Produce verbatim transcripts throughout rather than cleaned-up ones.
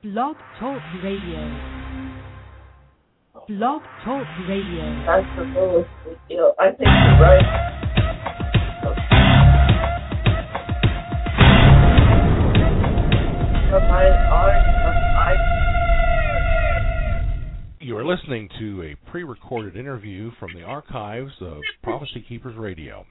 Blog Talk Radio. Blog Talk Radio. That's the fullest deal. I think you're right. You are listening to a pre-recorded interview from the archives of Prophecy Keepers Radio.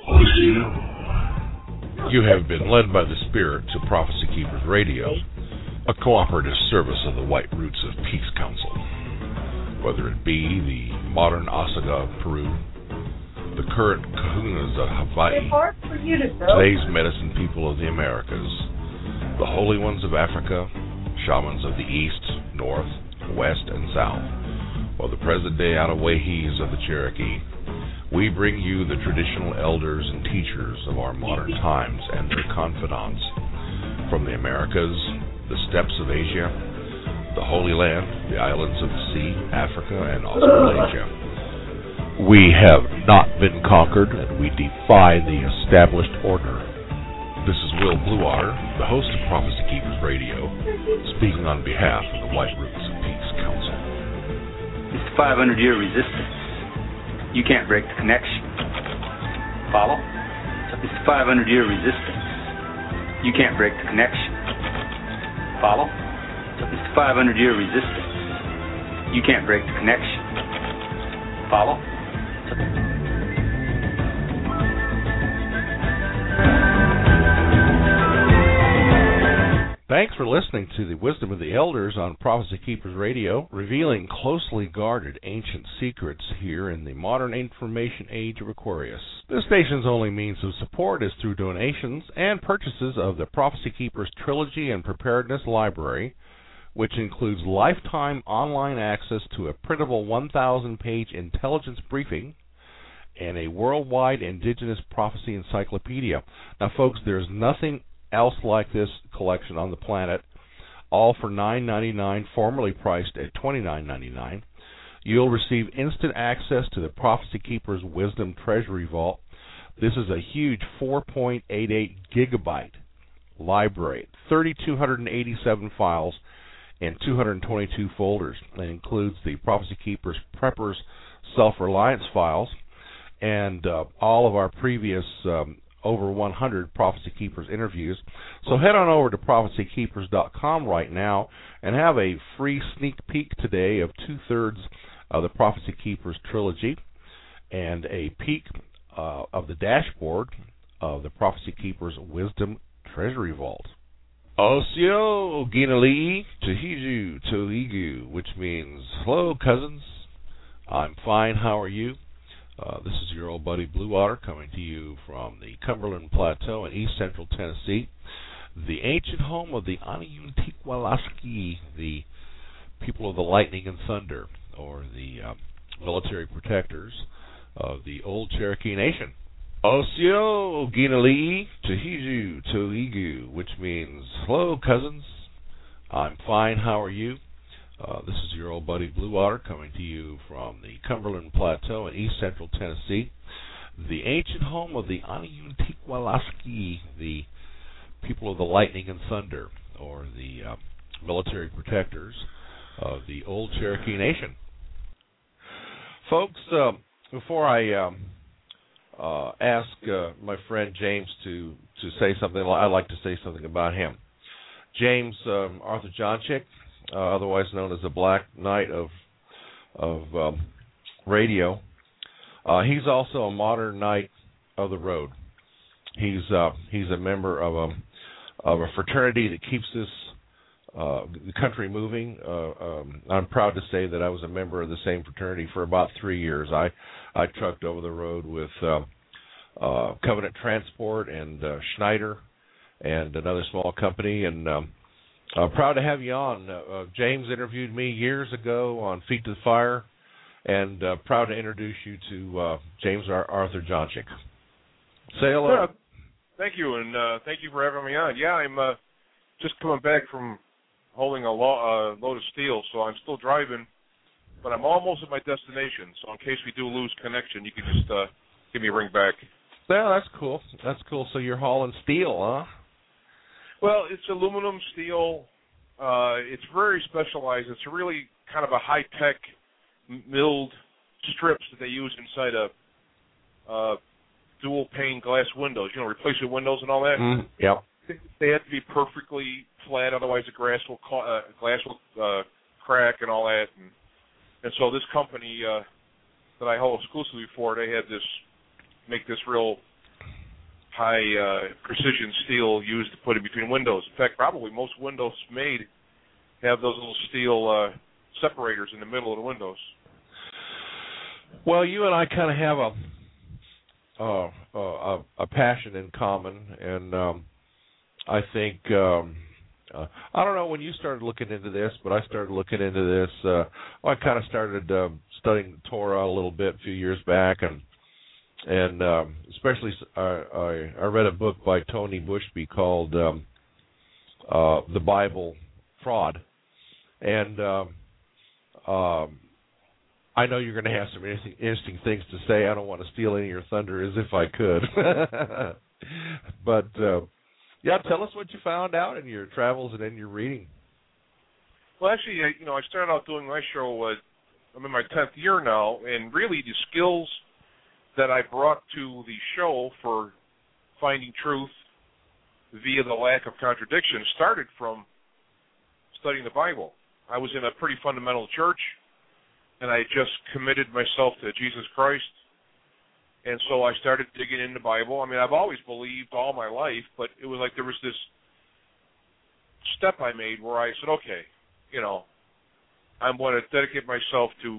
You have been led by the Spirit to Prophecy Keepers Radio, a cooperative service of the White Roots of Peace Council. Whether it be the modern Osaga of Peru, the current Kahunas of Hawaii, today's medicine people of the Americas, the holy ones of Africa, shamans of the East, North, West, and South, or the present-day Outaouais of the Cherokee, we bring you the traditional elders and teachers of our modern times and their confidants from the Americas, the steppes of Asia, the Holy Land, the islands of the sea, Africa, and Australasia. We have not been conquered, and we defy the established order. This is Will Bluewater, the host of Prophecy Keepers Radio, speaking on behalf of the White Roots of Peace Council. It's the five hundred year resistance. You can't break the connection. Follow? It's the five hundred year resistance. You can't break the connection. Follow? It's the five hundred year resistance. You can't break the connection. Follow? Thanks for listening to the Wisdom of the Elders on Prophecy Keepers Radio, revealing closely guarded ancient secrets here in the modern information age of Aquarius. This station's only means of support is through donations and purchases of the Prophecy Keepers Trilogy and Preparedness Library, which includes lifetime online access to a printable one thousand page intelligence briefing and a worldwide indigenous prophecy encyclopedia. Now, folks, there's nothing else like this collection on the planet, all for nine ninety-nine, formerly priced at twenty-nine ninety-nine. You'll receive instant access to the Prophecy Keepers Wisdom Treasury Vault. This is a huge four point eight eight gigabyte library, three thousand two hundred eighty-seven files and two hundred twenty-two folders. It includes the Prophecy Keepers Preppers Self-Reliance files and uh, all of our previous um, over one hundred Prophecy Keepers interviews. So head on over to prophecy keepers dot com right now and have a free sneak peek today of two-thirds of the Prophecy Keepers trilogy and a peek uh, of the dashboard of the Prophecy Keepers Wisdom Treasury Vault. Osio Ginalii Tahiju Toigu, which means, hello cousins, I'm fine, how are you? Uh, this is your old buddy Bluewater coming to you from the Cumberland Plateau in east central Tennessee, the ancient home of the Aniyuntikwalaski, the people of the lightning and thunder, or the um, military protectors of the old Cherokee Nation. Osio Ginalii Tahiju Toigu, which means, hello cousins, I'm fine, how are you? Uh, this is your old buddy Bluewater coming to you from the Cumberland Plateau in east central Tennessee, the ancient home of the Aniyuntikwalaski, the people of the lightning and thunder, or the uh, military protectors of the old Cherokee Nation. Folks, uh, before I um, uh, ask uh, my friend James to, to say something, I'd like to say something about him. James um, Arthur Johnchick, Uh, otherwise known as the Black Knight of of um, radio. Uh, he's also a modern knight of the road. He's uh, he's a member of a of a fraternity that keeps this uh, the country moving. Uh, um, I'm proud to say that I was a member of the same fraternity for about three years. I I trucked over the road with uh, uh, Covenant Transport and uh, Schneider and another small company, and um, Uh, proud to have you on. Uh, uh, James interviewed me years ago on Feet to the Fire, and uh, proud to introduce you to uh, James Ar- Arthur Johnchick. Say hello. Yeah, thank you, and uh, thank you for having me on. Yeah, I'm uh, just coming back from holding a lo- uh, load of steel, so I'm still driving, but I'm almost at my destination. So in case we do lose connection, you can just uh, give me a ring back. Well, that's cool. That's cool. So you're hauling steel, huh? Well, it's aluminum, steel, Uh, it's very specialized. It's really kind of a high-tech milled strips that they use inside a uh, dual-pane glass windows. You know, replacement windows and all that. Mm, yep. They have to be perfectly flat, otherwise the glass will uh, glass will uh, crack and all that. And, and so this company uh, that I hold exclusively for, they had this make this real high uh, precision steel used to put in between windows. In fact, probably most windows made have those little steel uh, separators in the middle of the windows. Well, you and I kind of have a uh, a, a passion in common, and um, I think um, uh, I don't know when you started looking into this, but I started looking into this. Uh, well, I kind of started uh, studying the Torah a little bit a few years back, and and um, especially uh, I, I read a book by Tony Bushby called um, uh, "The Bible Fraud," and um, um, I know you're going to have some interesting, interesting things to say. I don't want to steal any of your thunder, as if I could, but. Uh, Yeah, tell us what you found out in your travels and in your reading. Well, actually, I, you know, I started out doing my show. Uh, I'm in my tenth year now, and really the skills that I brought to the show for finding truth via the lack of contradiction started from studying the Bible. I was in a pretty fundamental church, and I just committed myself to Jesus Christ. And so I started digging into the Bible. I mean, I've always believed all my life, but it was like there was this step I made where I said, okay, you know, I'm going to dedicate myself to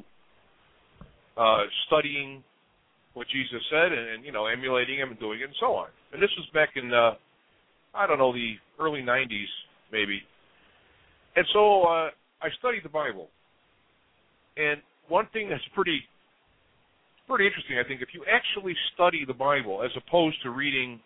uh, studying what Jesus said and, and, you know, emulating him and doing it and so on. And this was back in, uh, I don't know, the early nineties maybe. And so uh, I studied the Bible. And one thing that's pretty... pretty interesting, I think, if you actually study the Bible as opposed to reading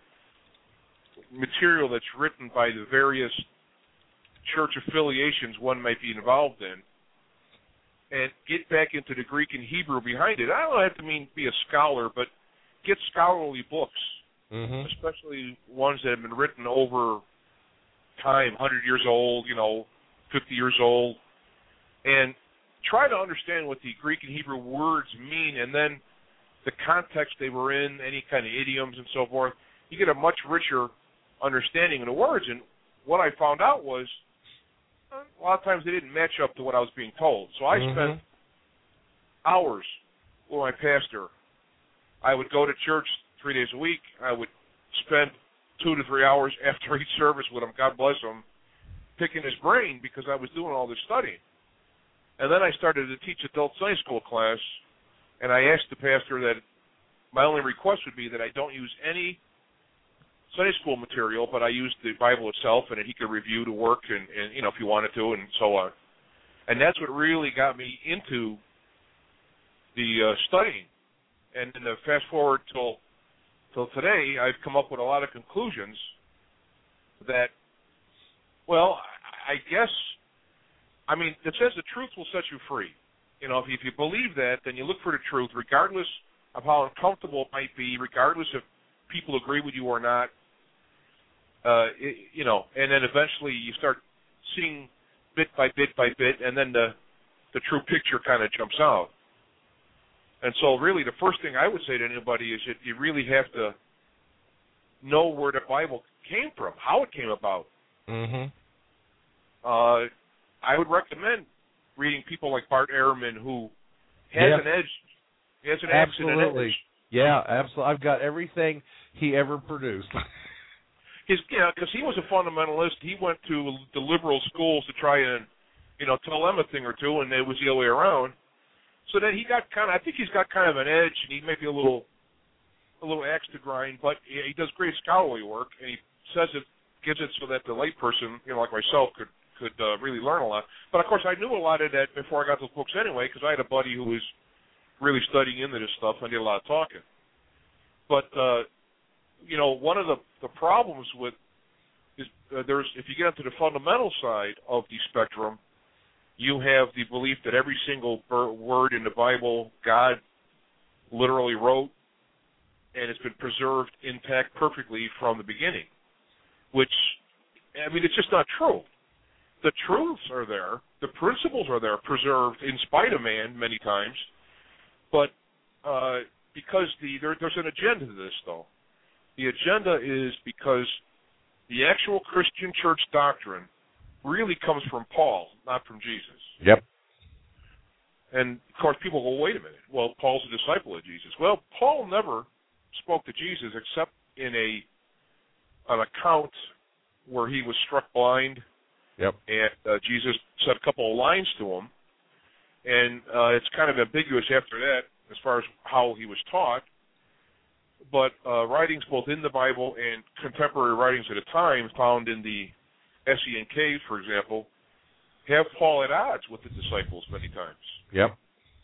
material that's written by the various church affiliations one might be involved in, and get back into the Greek and Hebrew behind it. I don't have to mean be a scholar, but get scholarly books, mm-hmm. especially ones that have been written over time, one hundred years old, you know, fifty years old, and try to understand what the Greek and Hebrew words mean, and then the context they were in, any kind of idioms and so forth. You get a much richer understanding of the words. And what I found out was a lot of times they didn't match up to what I was being told. So I mm-hmm. spent hours with my pastor. I would go to church three days a week. I would spend two to three hours after each service with him, God bless him, picking his brain because I was doing all this studying. And then I started to teach adult Sunday school class, and I asked the pastor that my only request would be that I don't use any Sunday school material, but I use the Bible itself, and that he could review the work, and, and you know, if he wanted to, and so on. And that's what really got me into the uh, studying. And then uh, fast forward till till today, I've come up with a lot of conclusions that, well, I guess. I mean, it says the truth will set you free. You know, if you, if you believe that, then you look for the truth, regardless of how uncomfortable it might be, regardless if people agree with you or not. Uh, it, you know, and then eventually you start seeing bit by bit by bit, and then the the true picture kind of jumps out. And so, really, the first thing I would say to anybody is that you really have to know where the Bible came from, how it came about. Mm-hmm. Uh. I would recommend reading people like Bart Ehrman, who has yeah. an edge. He has an absolutely. accent and edge. Yeah, absolutely. I've got everything he ever produced. His, yeah, because he was a fundamentalist. He went to the liberal schools to try and, you know, tell them a thing or two, and it was the other way around. So then he got kind of. I think he's got kind of an edge, and he may be a little, a little axe to grind, but he, he does great scholarly work, and he says it, gives it so that the layperson, you know, like myself, could. could uh, really learn a lot. But, of course, I knew a lot of that before I got those books anyway, because I had a buddy who was really studying into this stuff, and I did a lot of talking. But, uh, you know, one of the, the problems with is uh, there's if you get into the fundamental side of the spectrum, you have the belief that every single ber- word in the Bible God literally wrote, and it's been preserved intact perfectly from the beginning, which, I mean, it's just not true. the truths are there, the principles are there, preserved in spite of man many times, but uh, because the there, there's an agenda to this, though. The agenda is because the actual Christian church doctrine really comes from Paul, not from Jesus. Yep. And, of course, people go, wait a minute. Well, Paul's a disciple of Jesus. Well, Paul never spoke to Jesus except in a an account where he was struck blind. Yep. And uh, Jesus said a couple of lines to him. And uh, it's kind of ambiguous after that as far as how he was taught. But uh, writings both in the Bible and contemporary writings at a time found in the S E N Ks, for example, have Paul at odds with the disciples many times. Yep.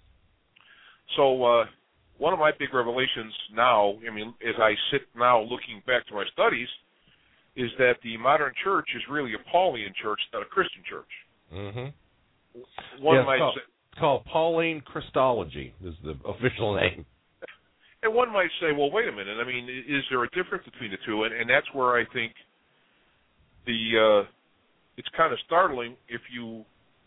So uh, one of my big revelations now, I mean, as I sit now looking back to my studies, is that the modern church is really a Pauline church, not a Christian church. Mm-hmm. One yeah, it's might called, say, it's called Pauline Christology is the official name. And one might say, well, wait a minute. I mean, is there a difference between the two? And, and that's where I think the uh, it's kind of startling if you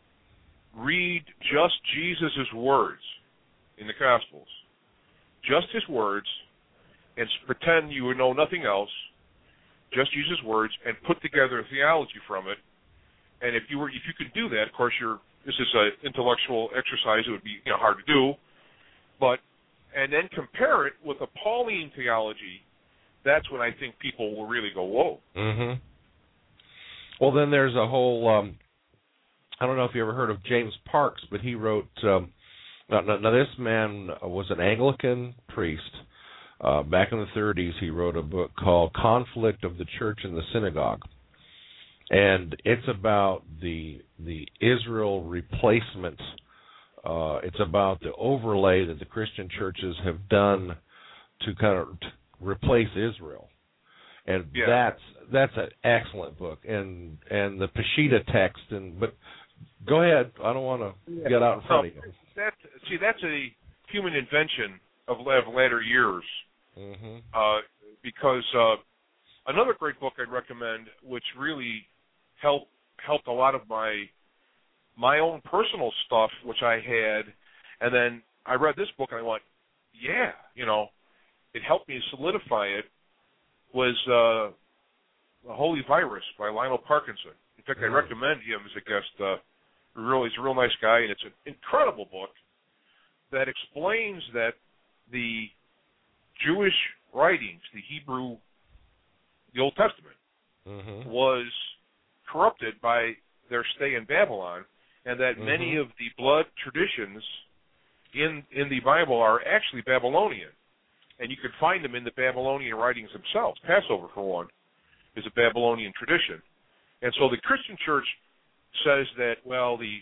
read just Jesus' words in the Gospels, just his words, and pretend you know nothing else, just use his words, and put together a theology from it. And if you were, if you could do that, of course, you're this is an intellectual exercise. It would be you know hard to do, but and then compare it with a Pauline theology, that's when I think people will really go, whoa. Mm-hmm. Well, then there's a whole, um, I don't know if you ever heard of James Parks, but he wrote, um, now, now this man was an Anglican priest. Uh, back in the thirties, he wrote a book called Conflict of the Church and the Synagogue. And it's about the the Israel replacement. Uh, it's about the overlay that the Christian churches have done to kind of to replace Israel, and yeah. that's that's an excellent book. And and the Peshitta text. And but go ahead, I don't want to yeah. get out in front of you. That see, that's a human invention of, of latter years, mm-hmm. uh, because uh, another great book I'd recommend, which really helped helped a lot of my. my own personal stuff, which I had, and then I read this book and I went, yeah, you know, it helped me solidify it, was uh, The Holy Virus by Lionel Parkinson. In fact, mm. I recommend him as a guest. Uh, really, he's a real nice guy, and it's an incredible book that explains that the Jewish writings, the Hebrew, the Old Testament, mm-hmm. was corrupted by their stay in Babylon, and that mm-hmm. many of the blood traditions in in the Bible are actually Babylonian. And you can find them in the Babylonian writings themselves. Passover, for one, is a Babylonian tradition. And so the Christian church says that, well, the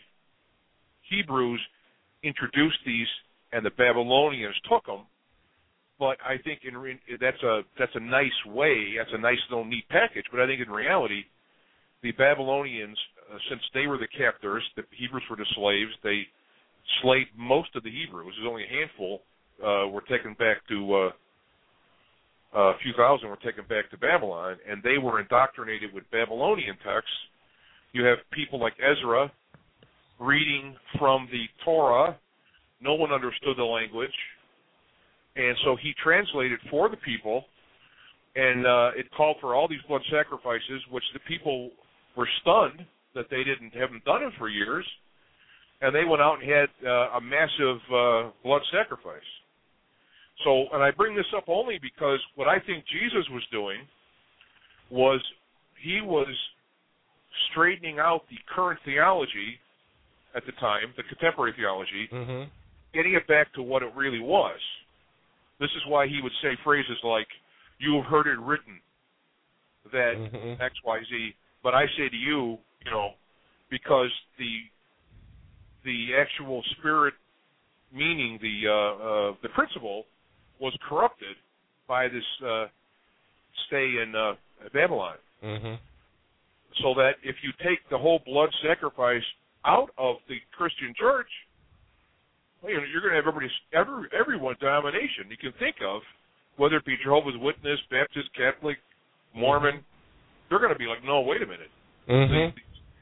Hebrews introduced these and the Babylonians took them. But I think in re- that's a that's a nice way, that's a nice little neat package. But I think in reality, the Babylonians, uh, since they were the captors, the Hebrews were the slaves, they slayed most of the Hebrews. There's only a handful uh, were taken back to, uh, uh, a few thousand were taken back to Babylon, and they were indoctrinated with Babylonian texts. You have people like Ezra reading from the Torah. No one understood the language, and so he translated for the people, and uh, it called for all these blood sacrifices, which the people were stunned that they didn't haven't done it for years, and they went out and had uh, a massive uh, blood sacrifice. So, and I bring this up only because what I think Jesus was doing was he was straightening out the current theology at the time, the contemporary theology, mm-hmm. getting it back to what it really was. This is why he would say phrases like, "You have heard it written that mm-hmm. X, Y, Z, but I say to you, you know, because the the actual spirit, meaning the uh, uh, the principle, was corrupted by this uh, stay in uh, Babylon. Mm-hmm. So that if you take the whole blood sacrifice out of the Christian church, well, you're going to have everybody, every everyone denomination you can think of, whether it be Jehovah's Witness, Baptist, Catholic, Mormon, mm-hmm. they're going to be like, no, wait a minute. Mm-hmm. The, the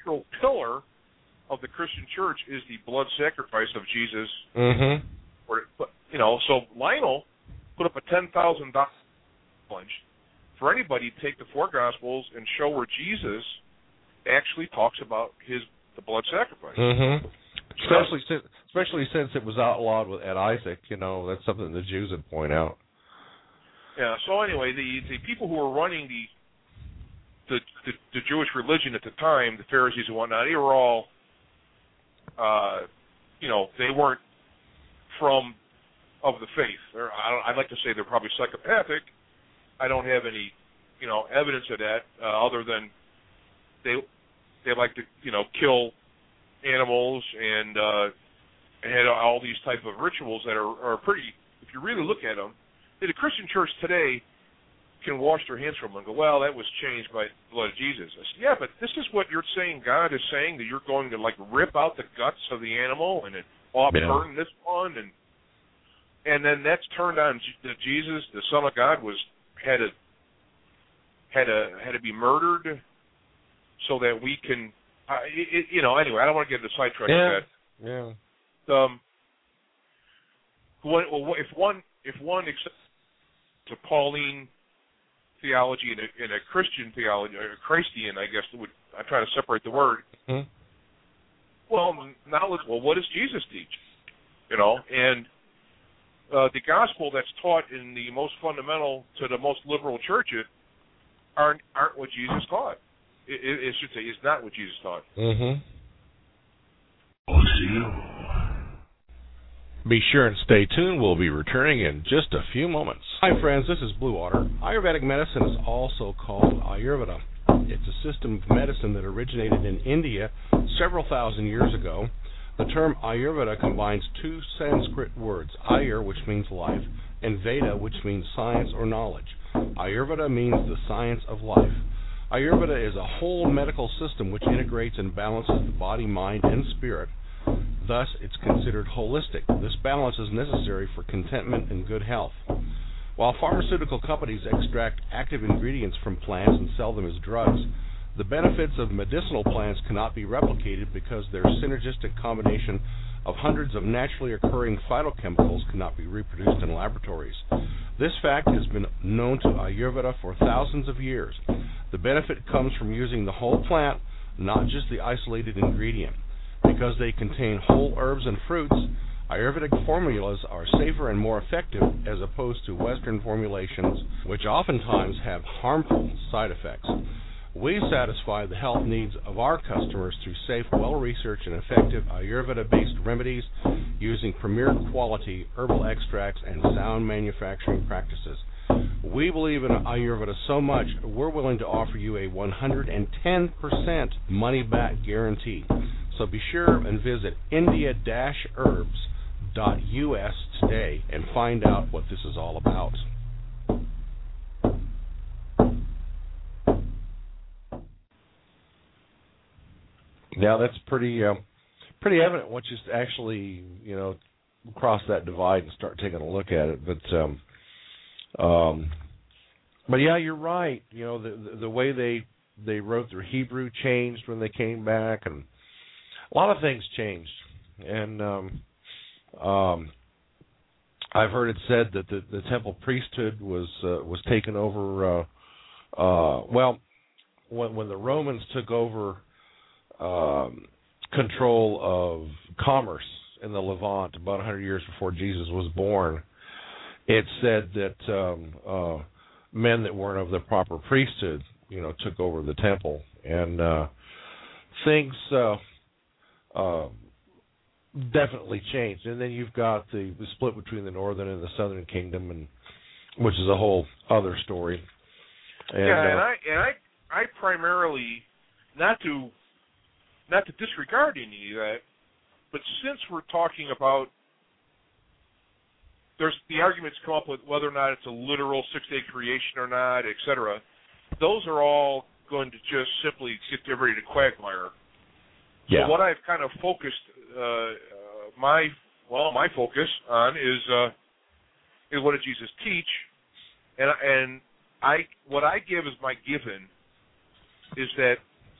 central pillar of the Christian church is the blood sacrifice of Jesus. Mm-hmm. Or, you know, so Lionel put up a ten thousand dollars challenge for anybody to take the four Gospels and show where Jesus actually talks about his the blood sacrifice. Mm-hmm. Especially since, especially since it was outlawed with, at Isaac, you know, that's something the Jews would point out. Yeah. So anyway, the the people who were running the the the, the Jewish religion at the time, the Pharisees and whatnot, they were all, uh, you know, they weren't from of the faith. They're, I don't, I'd like to say they're probably psychopathic. I don't have any, you know, evidence of that uh, other than they they like to, you know, kill animals and uh, and had all these type of rituals that are, are pretty. If you really look at them, the Christian church today can wash their hands from them and go, well, that was changed by the blood of Jesus. I said, yeah, but this is what you're saying. God is saying that you're going to like rip out the guts of the animal and then oh, yeah. burn this one, and and then that's turned on that Jesus, the Son of God, was had to had to had to be murdered so that we can. Uh, it, you know, anyway, I don't want to get into sidetrack yeah. with that. Yeah. Um. Well, if one if one accepts a Pauline theology and a, and a Christian theology, or a Christian, I guess, would I try to separate the word. Mm-hmm. Well, now let's. Well, what does Jesus teach? You know, and uh, the gospel that's taught in the most fundamental to the most liberal churches aren't aren't what Jesus taught. It, it, it should say it's not what Jesus taught. Mm-hmm. Be sure and stay tuned. We'll be returning in just a few moments. Hi, friends. This is Blue Water. Ayurvedic medicine is also called Ayurveda. It's a system of medicine that originated in India several thousand years ago. The term Ayurveda combines two Sanskrit words, Ayur, which means life, and Veda, which means science or knowledge. Ayurveda means the science of life. Ayurveda is a whole medical system which integrates and balances the body, mind, and spirit. Thus, it's considered holistic. This balance is necessary for contentment and good health. While pharmaceutical companies extract active ingredients from plants and sell them as drugs, the benefits of medicinal plants cannot be replicated because their synergistic combination of hundreds of naturally occurring phytochemicals cannot be reproduced in laboratories. This fact has been known to Ayurveda for thousands of years. The benefit comes from using the whole plant, not just the isolated ingredient. Because they contain whole herbs and fruits, Ayurvedic formulas are safer and more effective as opposed to Western formulations, which oftentimes have harmful side effects. We satisfy the health needs of our customers through safe, well-researched, and effective Ayurveda-based remedies using premier quality herbal extracts and sound manufacturing practices. We believe in Ayurveda so much, we're willing to offer you a one hundred ten percent money-back guarantee. So be sure and visit india dash herbs dot U S today and find out what this is all about. Now that's pretty uh, pretty evident once you actually, you know, cross that divide and start taking a look at it. But um, um, but yeah, you're right. You know, the the, the way they they wrote their Hebrew changed when they came back, and a lot of things changed. And um, um, I've heard it said that the, the temple priesthood was uh, was taken over. Uh, uh, well, when when the Romans took over um, control of commerce in the Levant about one hundred years before Jesus was born, it said that um, uh, men that weren't of the proper priesthood, you know, took over the temple, and uh, things uh, uh, definitely changed. And then you've got the, the split between the northern and the southern kingdom, and which is a whole other story. And, yeah, and uh, I and I I primarily not to not to disregard any of that, but since we're talking about, there's the arguments come up with whether or not it's a literal six-day creation or not, et cetera. Those are all going to just simply get everybody to quagmire. yeah. So what I've kind of focused uh, uh, my well my focus on is uh, is what did Jesus teach, and and I what I give as my given is that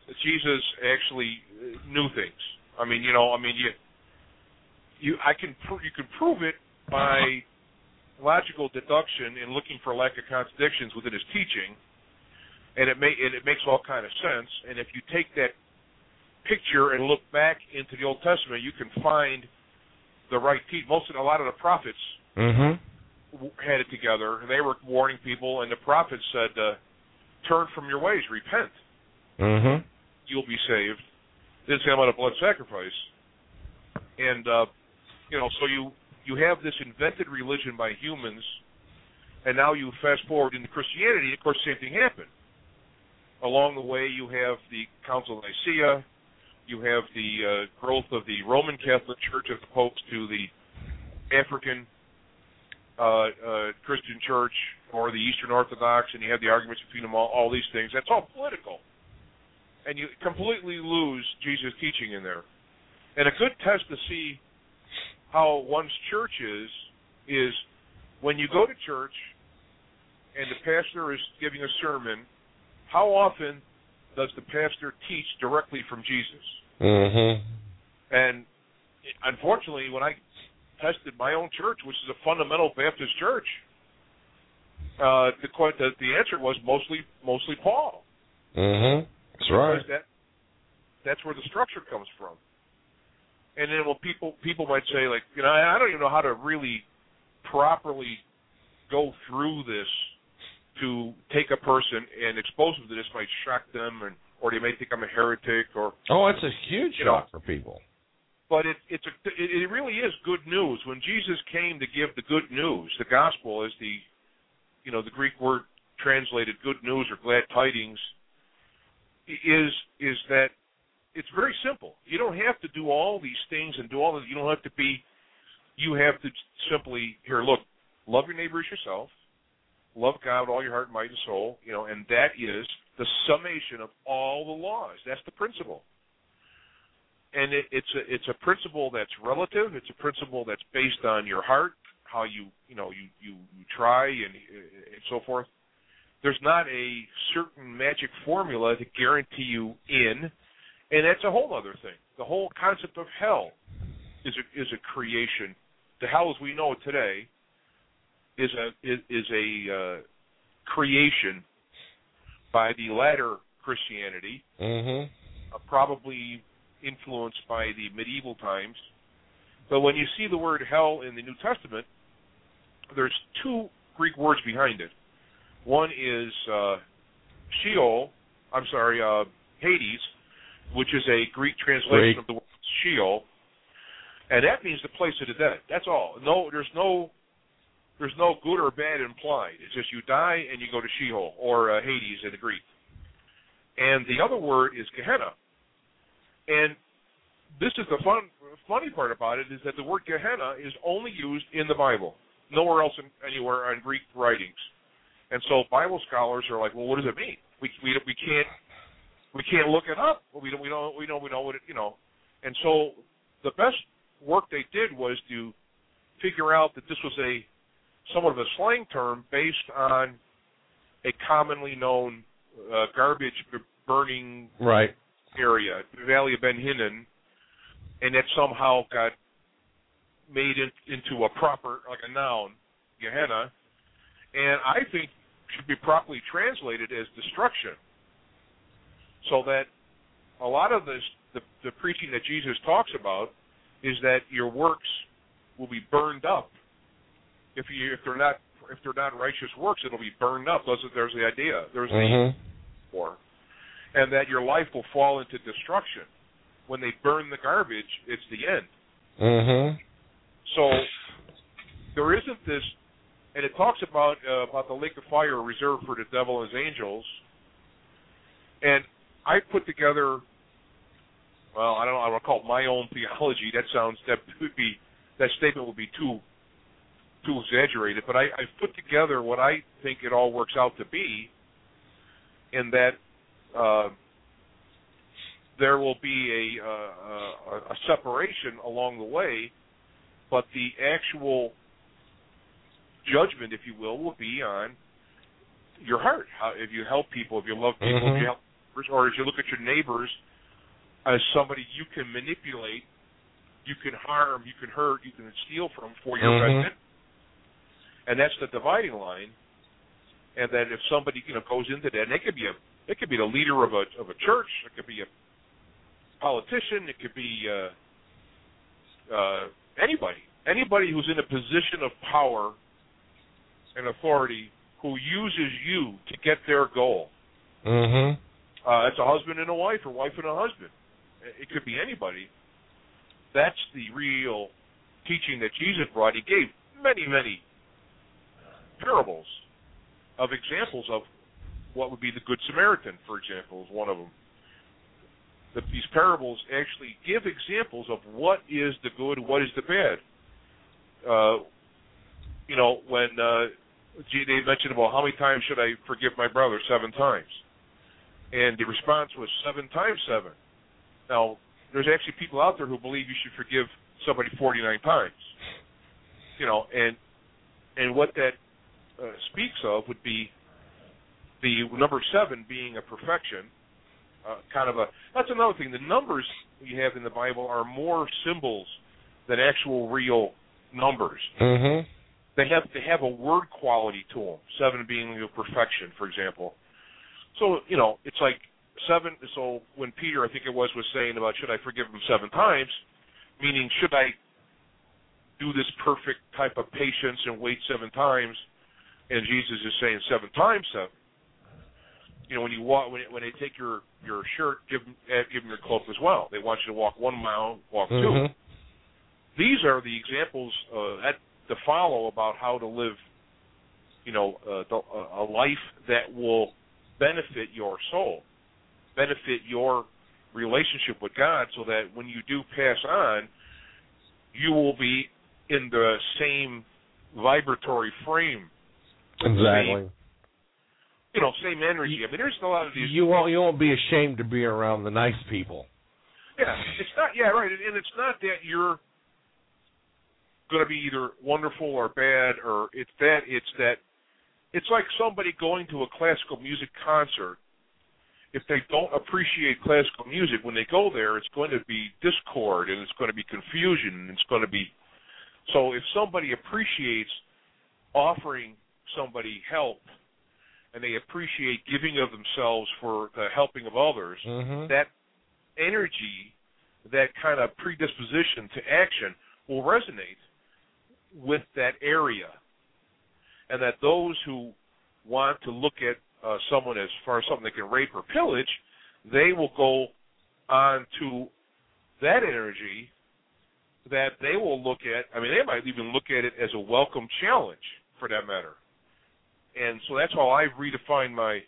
Jesus actually knew things. I mean, you know, I mean, you, you, I can, pr- you can prove it by logical deduction and looking for lack of contradictions within his teaching, and it may, and it makes all kind of sense. And if you take that picture and look back into the Old Testament, you can find the right teaching. Most of a lot of the prophets mm-hmm. had it together. They were warning people, and the prophets said, uh, "Turn from your ways, repent. Mm-hmm. You'll be saved." Didn't say about a blood sacrifice. And uh, you know, so you you have this invented religion by humans, and now you fast forward into Christianity. Of course, the same thing happened. Along the way, you have the Council of Nicaea. You have the uh, growth of the Roman Catholic Church as opposed to the African uh, uh, Christian Church or the Eastern Orthodox, and you have the arguments between them all, all these things. That's all political. And you completely lose Jesus' teaching in there. And a good test to see how one's church is, is when you go to church and the pastor is giving a sermon, how often does the pastor teach directly from Jesus? Mm-hmm. And unfortunately, when I tested my own church, which is a fundamental Baptist church, uh, the, the the answer was mostly mostly Paul. Mm-hmm. That's right. That, that's where the structure comes from. And then when people people might say, like, you know, I don't even know how to really properly go through this to take a person and expose them to this might shock them, and or they may think I'm a heretic, or oh, it's a huge shock know. for people. But it it's a it, it really is good news. When Jesus came to give the good news, the gospel is the you know the Greek word translated good news or glad tidings, is is that it's very simple. You don't have to do all these things and do all this. You don't have to be. You have to simply here look, love your neighbor as yourself. Love God with all your heart, mind, and soul, you know, and that is the summation of all the laws. That's the principle, and it, it's a it's a principle that's relative. It's a principle that's based on your heart, how you you know you you, you try and and so forth. There's not a certain magic formula to guarantee you in, and that's a whole other thing. The whole concept of hell is a is a creation. The hell as we know it today is a is, is a uh, creation by the latter Christianity, mm-hmm. uh, probably influenced by the medieval times. But when you see the word hell in the New Testament, there's two Greek words behind it. One is uh, Sheol, I'm sorry, uh, Hades, which is a Greek translation Greek. of the word Sheol, and that means the place of the dead. That's all. No, there's no There's no good or bad implied. It's just you die and you go to Sheol, or uh, Hades in the Greek. And the other word is Gehenna. And this is the fun, funny part about it, is that the word Gehenna is only used in the Bible, nowhere else in, anywhere on Greek writings. And so Bible scholars are like, well, what does it mean? We we we can't we can't look it up. We don't we don't we don't we know what it you know. And so the best work they did was to figure out that this was a somewhat of a slang term based on a commonly known uh, garbage burning right. area, the Valley of Ben Hinnom, and that somehow got made in, into a proper, like a noun, Gehenna, and I think should be properly translated as destruction. So that a lot of this, the, the preaching that Jesus talks about is that your works will be burned up. If you if they're not if they're not righteous works, it'll be burned up. There's, there's the idea. There's mm-hmm. the war, and that your life will fall into destruction. When they burn the garbage, it's the end. Mm-hmm. So there isn't this, and it talks about uh, about the lake of fire reserved for the devil and his angels. And I put together, well, I don't know, I want to call it my own theology. That sounds that would be that statement would be too. too exaggerated, but I, I've put together what I think it all works out to be, in that uh, there will be a, uh, a separation along the way, but the actual judgment, if you will, will be on your heart. How, if you help people, if you love people, mm-hmm. if you help neighbors, or as you look at your neighbors as somebody you can manipulate, you can harm, you can hurt, you can steal from for your mm-hmm. benefit. And that's the dividing line. And that if somebody, you know, goes into that, and it could be a, it could be the leader of a of a church, it could be a politician, it could be uh, uh, anybody, anybody who's in a position of power and authority who uses you to get their goal. Mm-hmm. Uh, it's a husband and a wife, or wife and a husband. It could be anybody. That's the real teaching that Jesus brought. He gave many, many parables of examples of what would be the Good Samaritan, for example, is one of them. That these parables actually give examples of what is the good, what is the bad. Uh, you know, when uh, they mentioned about how many times should I forgive my brother? Seven times. And the response was seven times seven. Now, there's actually people out there who believe you should forgive somebody forty-nine times. You know, and and what that uh, speaks of would be the number seven being a perfection, uh, kind of a. That's another thing. The numbers you have in the Bible are more symbols than actual real numbers. Mm-hmm. They have they have a word quality to them. Seven being a perfection, for example. So you know, it's like seven. So when Peter, I think it was, was saying about should I forgive him seven times, meaning should I do this perfect type of patience and wait seven times? And Jesus is saying seven times seven. You know, when you walk, when, it, when they take your, your shirt, give them, give them your cloak as well. They want you to walk one mile, walk mm-hmm. two. These are the examples uh, that to follow about how to live, you know, uh, the, a life that will benefit your soul, benefit your relationship with God, so that when you do pass on, you will be in the same vibratory frame. Exactly. Same, you know, same energy. I mean, there's a lot of these. You won't. You won't be ashamed to be around the nice people. Yeah, it's not. Yeah, right. And it's not that you're going to be either wonderful or bad, or it's that. It's that. It's like somebody going to a classical music concert. If they don't appreciate classical music, when they go there, it's going to be discord, and it's going to be confusion, and it's going to be. So if somebody appreciates offering somebody help, and they appreciate giving of themselves for the helping of others, mm-hmm. that energy, that kind of predisposition to action will resonate with that area. And that those who want to look at uh, someone as far as something they can rape or pillage, they will go on to that energy that they will look at. I mean, they might even look at it as a welcome challenge, for that matter. And so that's how I've redefined my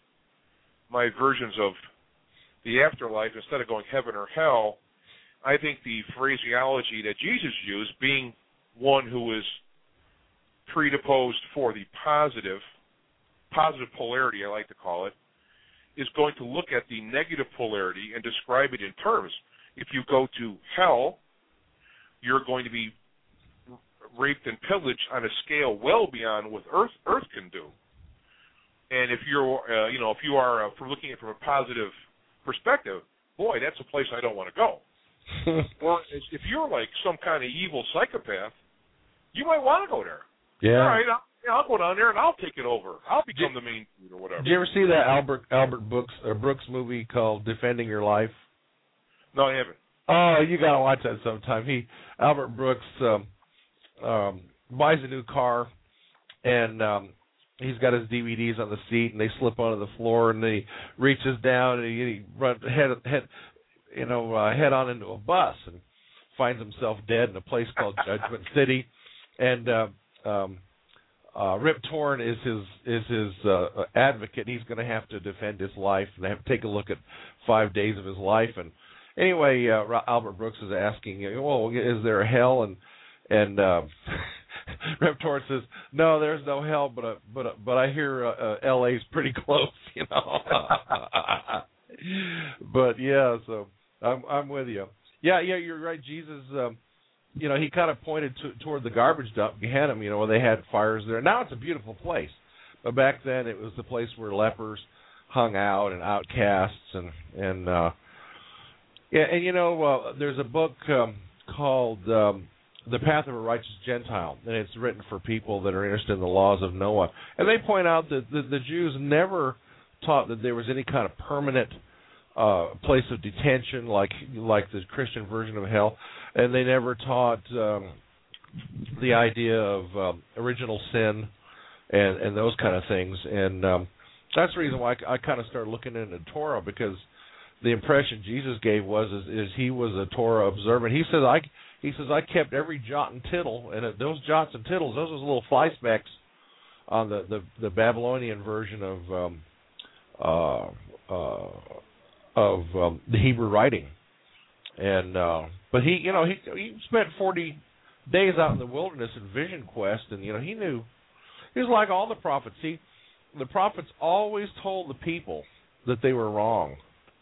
my versions of the afterlife. Instead of going heaven or hell, I think the phraseology that Jesus used, being one who is predisposed for the positive, positive polarity, I like to call it, is going to look at the negative polarity and describe it in terms. If you go to hell, you're going to be raped and pillaged on a scale well beyond what Earth Earth can do. And if you're, uh, you know, if you are uh, from looking at it from a positive perspective, boy, that's a place I don't want to go. Or if you're like some kind of evil psychopath, you might want to go there. Yeah. All right, I'll, yeah, I'll go down there and I'll take it over. I'll become did, the main dude or whatever. Did you ever see that Albert Albert Brooks or Brooks movie called Defending Your Life? No, I haven't. Oh, you gotta watch that sometime. He Albert Brooks um, um, buys a new car, and um, he's got his D V Ds on the seat, and they slip onto the floor, and then he reaches down and he, he runs head head, you know, uh, head on into a bus and finds himself dead in a place called Judgment City, and uh, um, uh, Rip Torn is his is his uh, advocate. He's going to have to defend his life, and they have to take a look at five days of his life. And anyway, uh, Albert Brooks is asking, "Well, is there a hell?" And and uh, Rip Torn says, "No, there's no hell, but uh, but uh, but I hear uh, uh, L A's pretty close, you know." But yeah, so I'm I'm with you. Yeah, yeah, you're right. Jesus, um, you know, he kind of pointed to, toward the garbage dump, Gehenna, you know, where they had fires there. Now it's a beautiful place, but back then it was the place where lepers hung out and outcasts and and uh, yeah, and you know, uh, there's a book um, called um, The Path of a Righteous Gentile, and it's written for people that are interested in the laws of Noah. And they point out that the, the Jews never taught that there was any kind of permanent uh, place of detention like like the Christian version of hell, and they never taught um, the idea of um, original sin and, and those kind of things. And um, that's the reason why I, I kind of started looking into Torah, because the impression Jesus gave was is, is he was a Torah observant. He says I he says I kept every jot and tittle, and those jots and tittles, those was little fly specks on the, the, the Babylonian version of um, uh, uh, of um, the Hebrew writing. And uh, but he you know he he spent forty days out in the wilderness in vision quest, and you know he knew he was like all the prophets. He the prophets always told the people that they were wrong.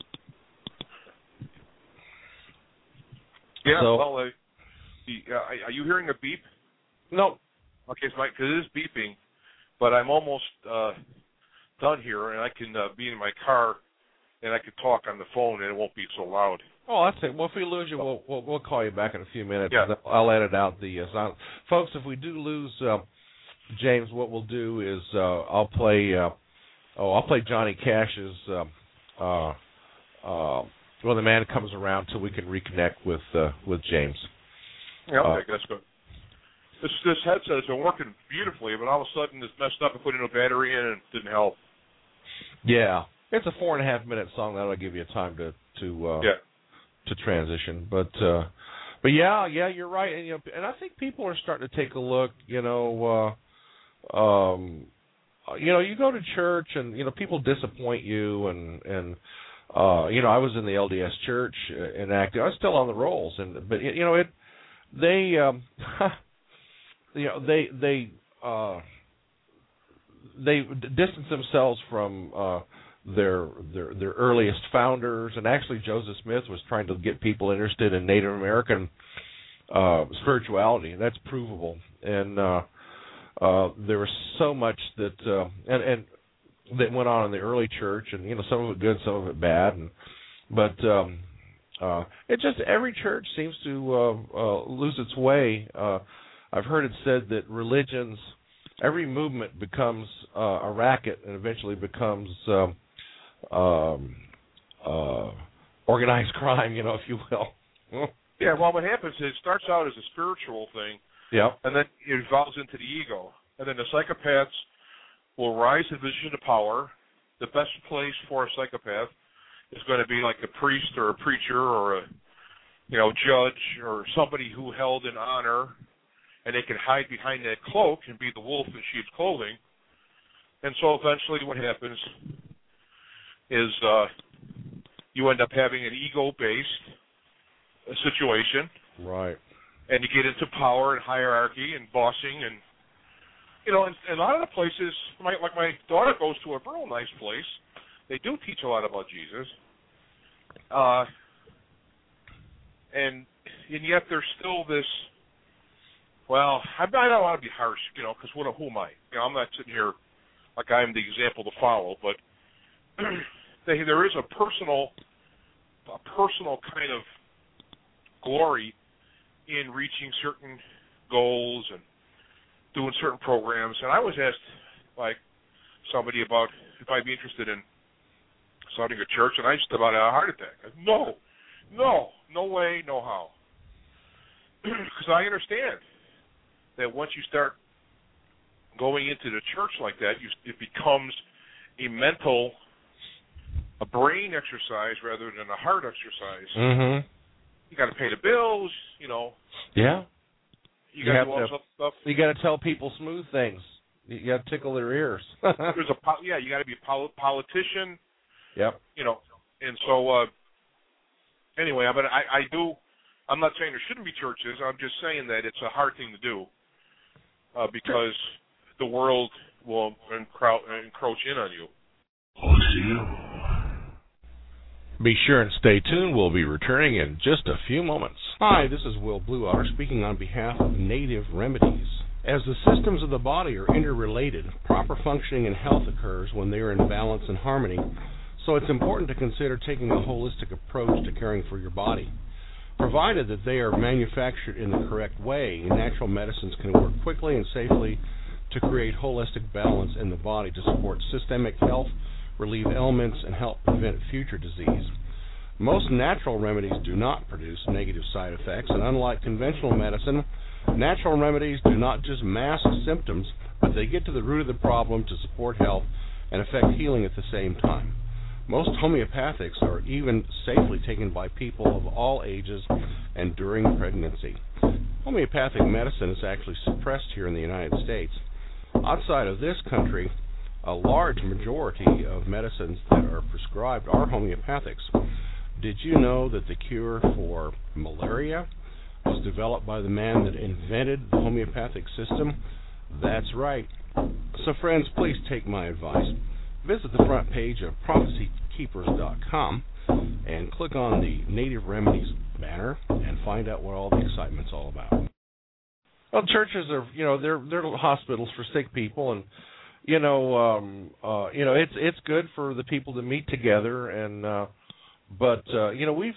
Yeah, so, well, uh, the, uh, are you hearing a beep? No. Okay, so because it is beeping, but I'm almost uh, done here, and I can uh, be in my car, and I can talk on the phone, and it won't be so loud. Oh, that's it. Well, if we lose you, we'll we'll, we'll call you back in a few minutes. Yeah. I'll edit out the uh, sound. Folks, if we do lose uh, James, what we'll do is uh, I'll play uh, oh I'll play Johnny Cash's uh, uh, uh, when the man comes around, till we can reconnect with uh, with James. Yeah, okay, uh, that's good. This this headset has been working beautifully, but all of a sudden it's messed up and put in a battery in, and it didn't help. Yeah, it's a four and a half minute song. That'll give you time to to uh, yeah. to transition. But uh, but yeah, yeah, you're right. And you know, and I think people are starting to take a look. You know, uh, um, you know, you go to church, and you know, people disappoint you, and and. Uh, you know, I was in the L D S church and active. I was still on the rolls, and but you know, it they um, you know they they uh, they distance themselves from uh, their their their earliest founders, and actually Joseph Smith was trying to get people interested in Native American uh, spirituality. That's provable, and uh, uh, there was so much that uh, and and. that went on in the early church, and you know, some of it good, some of it bad, and but um, uh, it just every church seems to uh, uh, lose its way. Uh, I've heard it said that religions, every movement becomes uh, a racket, and eventually becomes um, um, uh, organized crime, you know, if you will. Yeah, well, what happens is it starts out as a spiritual thing, yeah, and then it evolves into the ego, and then the psychopaths will rise to the position of power. The best place for a psychopath is going to be like a priest or a preacher or a, you know, judge or somebody who held in honor, and they can hide behind that cloak and be the wolf in sheep's clothing. And so eventually what happens is uh, you end up having an ego-based situation. Right. And you get into power and hierarchy and bossing and, you know, and, and a lot of the places, my, like my daughter goes to a real nice place. They do teach a lot about Jesus. Uh, and and yet there's still this, well, I, I don't want to be harsh, you know, because what, who am I? You know, I'm not sitting here like I'm the example to follow, but they, there is a personal, a personal kind of glory in reaching certain goals and doing certain programs. And I was asked, like, somebody about if I'd be interested in starting a church, and I just about had a heart attack. I said, no, no, no way, no how. Because I understand that once you start going into the church like that, you, it becomes a mental, a brain exercise rather than a heart exercise. Mm-hmm. You got to pay the bills, you know. Yeah. You got to do all this stuff. You got to tell people smooth things. You got to tickle their ears. There's a yeah. You got to be a pol- politician. Yep. You know, and so uh, anyway, but I, I do. I'm not saying there shouldn't be churches. I'm just saying that it's a hard thing to do uh, because the world will encroach, encroach in on you. Oh, see you. Be sure and stay tuned. We'll be returning in just a few moments. Hi, this is Will Blue Otter speaking on behalf of Native Remedies. As the systems of the body are interrelated, proper functioning and health occurs when they are in balance and harmony, so it's important to consider taking a holistic approach to caring for your body. Provided that they are manufactured in the correct way, natural medicines can work quickly and safely to create holistic balance in the body to support systemic health, relieve ailments, and help prevent future disease. Most natural remedies do not produce negative side effects, and unlike conventional medicine, natural remedies do not just mask symptoms, but they get to the root of the problem to support health and affect healing at the same time. Most homeopathics are even safely taken by people of all ages and during pregnancy. Homeopathic medicine is actually suppressed here in the United States. Outside of this country, a large majority of medicines that are prescribed are homeopathics. Did you know that the cure for malaria was developed by the man that invented the homeopathic system? That's right. So friends, please take my advice. Visit the front page of prophecy keepers dot com and click on the Native Remedies banner and find out what all the excitement's all about. Well, churches are, you know, they're they're hospitals for sick people, and you know, um, uh, you know, it's it's good for the people to meet together, and uh, but uh, you know, we've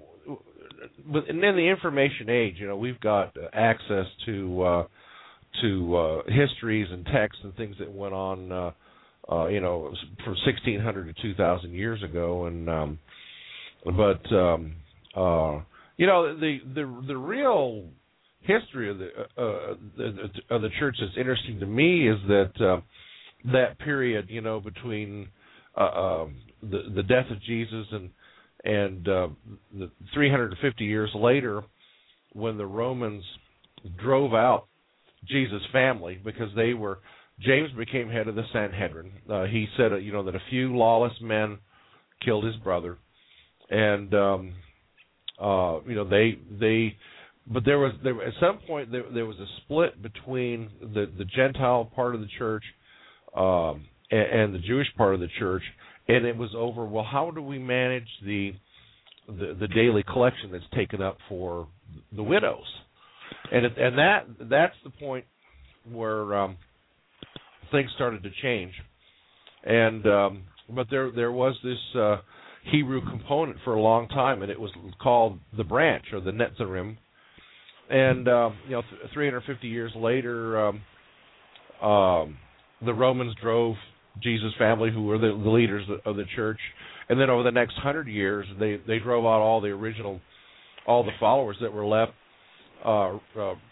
and in the information age, you know, we've got access to uh, to uh, histories and texts and things that went on, uh, uh, you know, from sixteen hundred to two thousand years ago, and um, but um, uh, you know, the the the real history of the, uh, the of the church that's interesting to me is that uh, that period, you know, between uh, uh, the the death of Jesus and and uh, the three hundred fifty years later, when the Romans drove out Jesus' family because they were James became head of the Sanhedrin. Uh, he said, uh, you know, that a few lawless men killed his brother, and um, uh, you know they they. But there was there at some point there, there was a split between the, the Gentile part of the church um, and, and the Jewish part of the church, and it was over. Well, how do we manage the the, the daily collection that's taken up for the widows? And it, and that that's the point where um, things started to change. And um, but there there was this uh, Hebrew component for a long time, and it was called the branch or the Netzarim. And uh, you know, th- three hundred fifty years later, um, um, the Romans drove Jesus' family, who were the, the leaders of the church, and then over the next hundred years, they, they drove out all the original, all the followers that were left. Uh, uh, uh,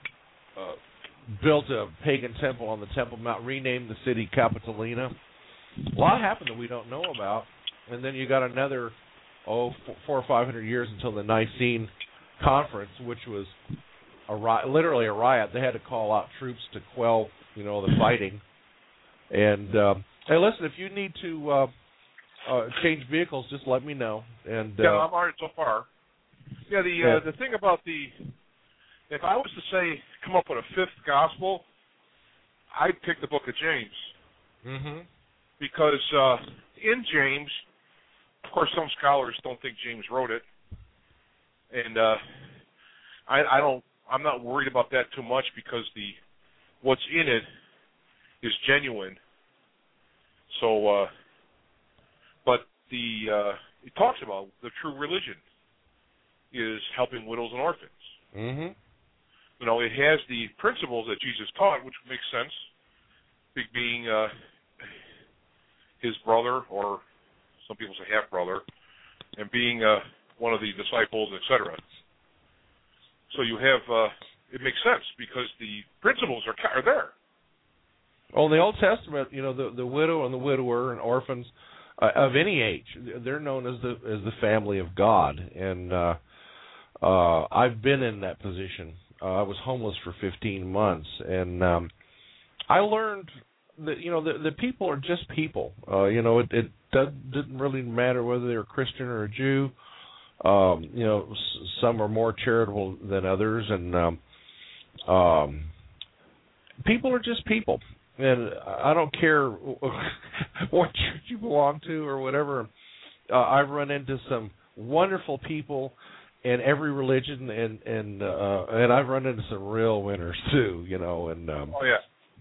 built a pagan temple on the Temple Mount, renamed the city Capitolina. A lot happened that we don't know about, and then you got another oh four or five hundred years until the Nicene Conference, which was A riot, literally a riot. They had to call out troops to quell, you know, the fighting. And um, hey, listen, if you need to uh, uh, change vehicles, just let me know. And uh, yeah, I'm all right so far. Yeah, the yeah. Uh, the thing about the, if I was to say come up with a fifth gospel, I'd pick the Book of James. Mm-hmm. Because uh, in James, of course, some scholars don't think James wrote it, and uh, I, I don't. I'm not worried about that too much because the what's in it is genuine. So, uh, but the uh, it talks about the true religion is helping widows and orphans. Mm-hmm. You know, it has the principles that Jesus taught, which makes sense, being uh, his brother, or some people say half brother, and being uh, one of the disciples, et cetera. So you have, uh, it makes sense because the principles are are there. Well, in the Old Testament, you know, the the widow and the widower and orphans uh, of any age, they're known as the as the family of God. And uh, uh, I've been in that position. Uh, I was homeless for fifteen months, and um, I learned that you know the, the people are just people. Uh, you know, it, it does, didn't really matter whether they're a Christian or a Jew. Um, you know, s- some are more charitable than others, and um, um, people are just people. And I don't care what church you belong to or whatever. Uh, I've run into some wonderful people, in every religion, and and uh, and I've run into some real winners too, you know. And um, oh yeah.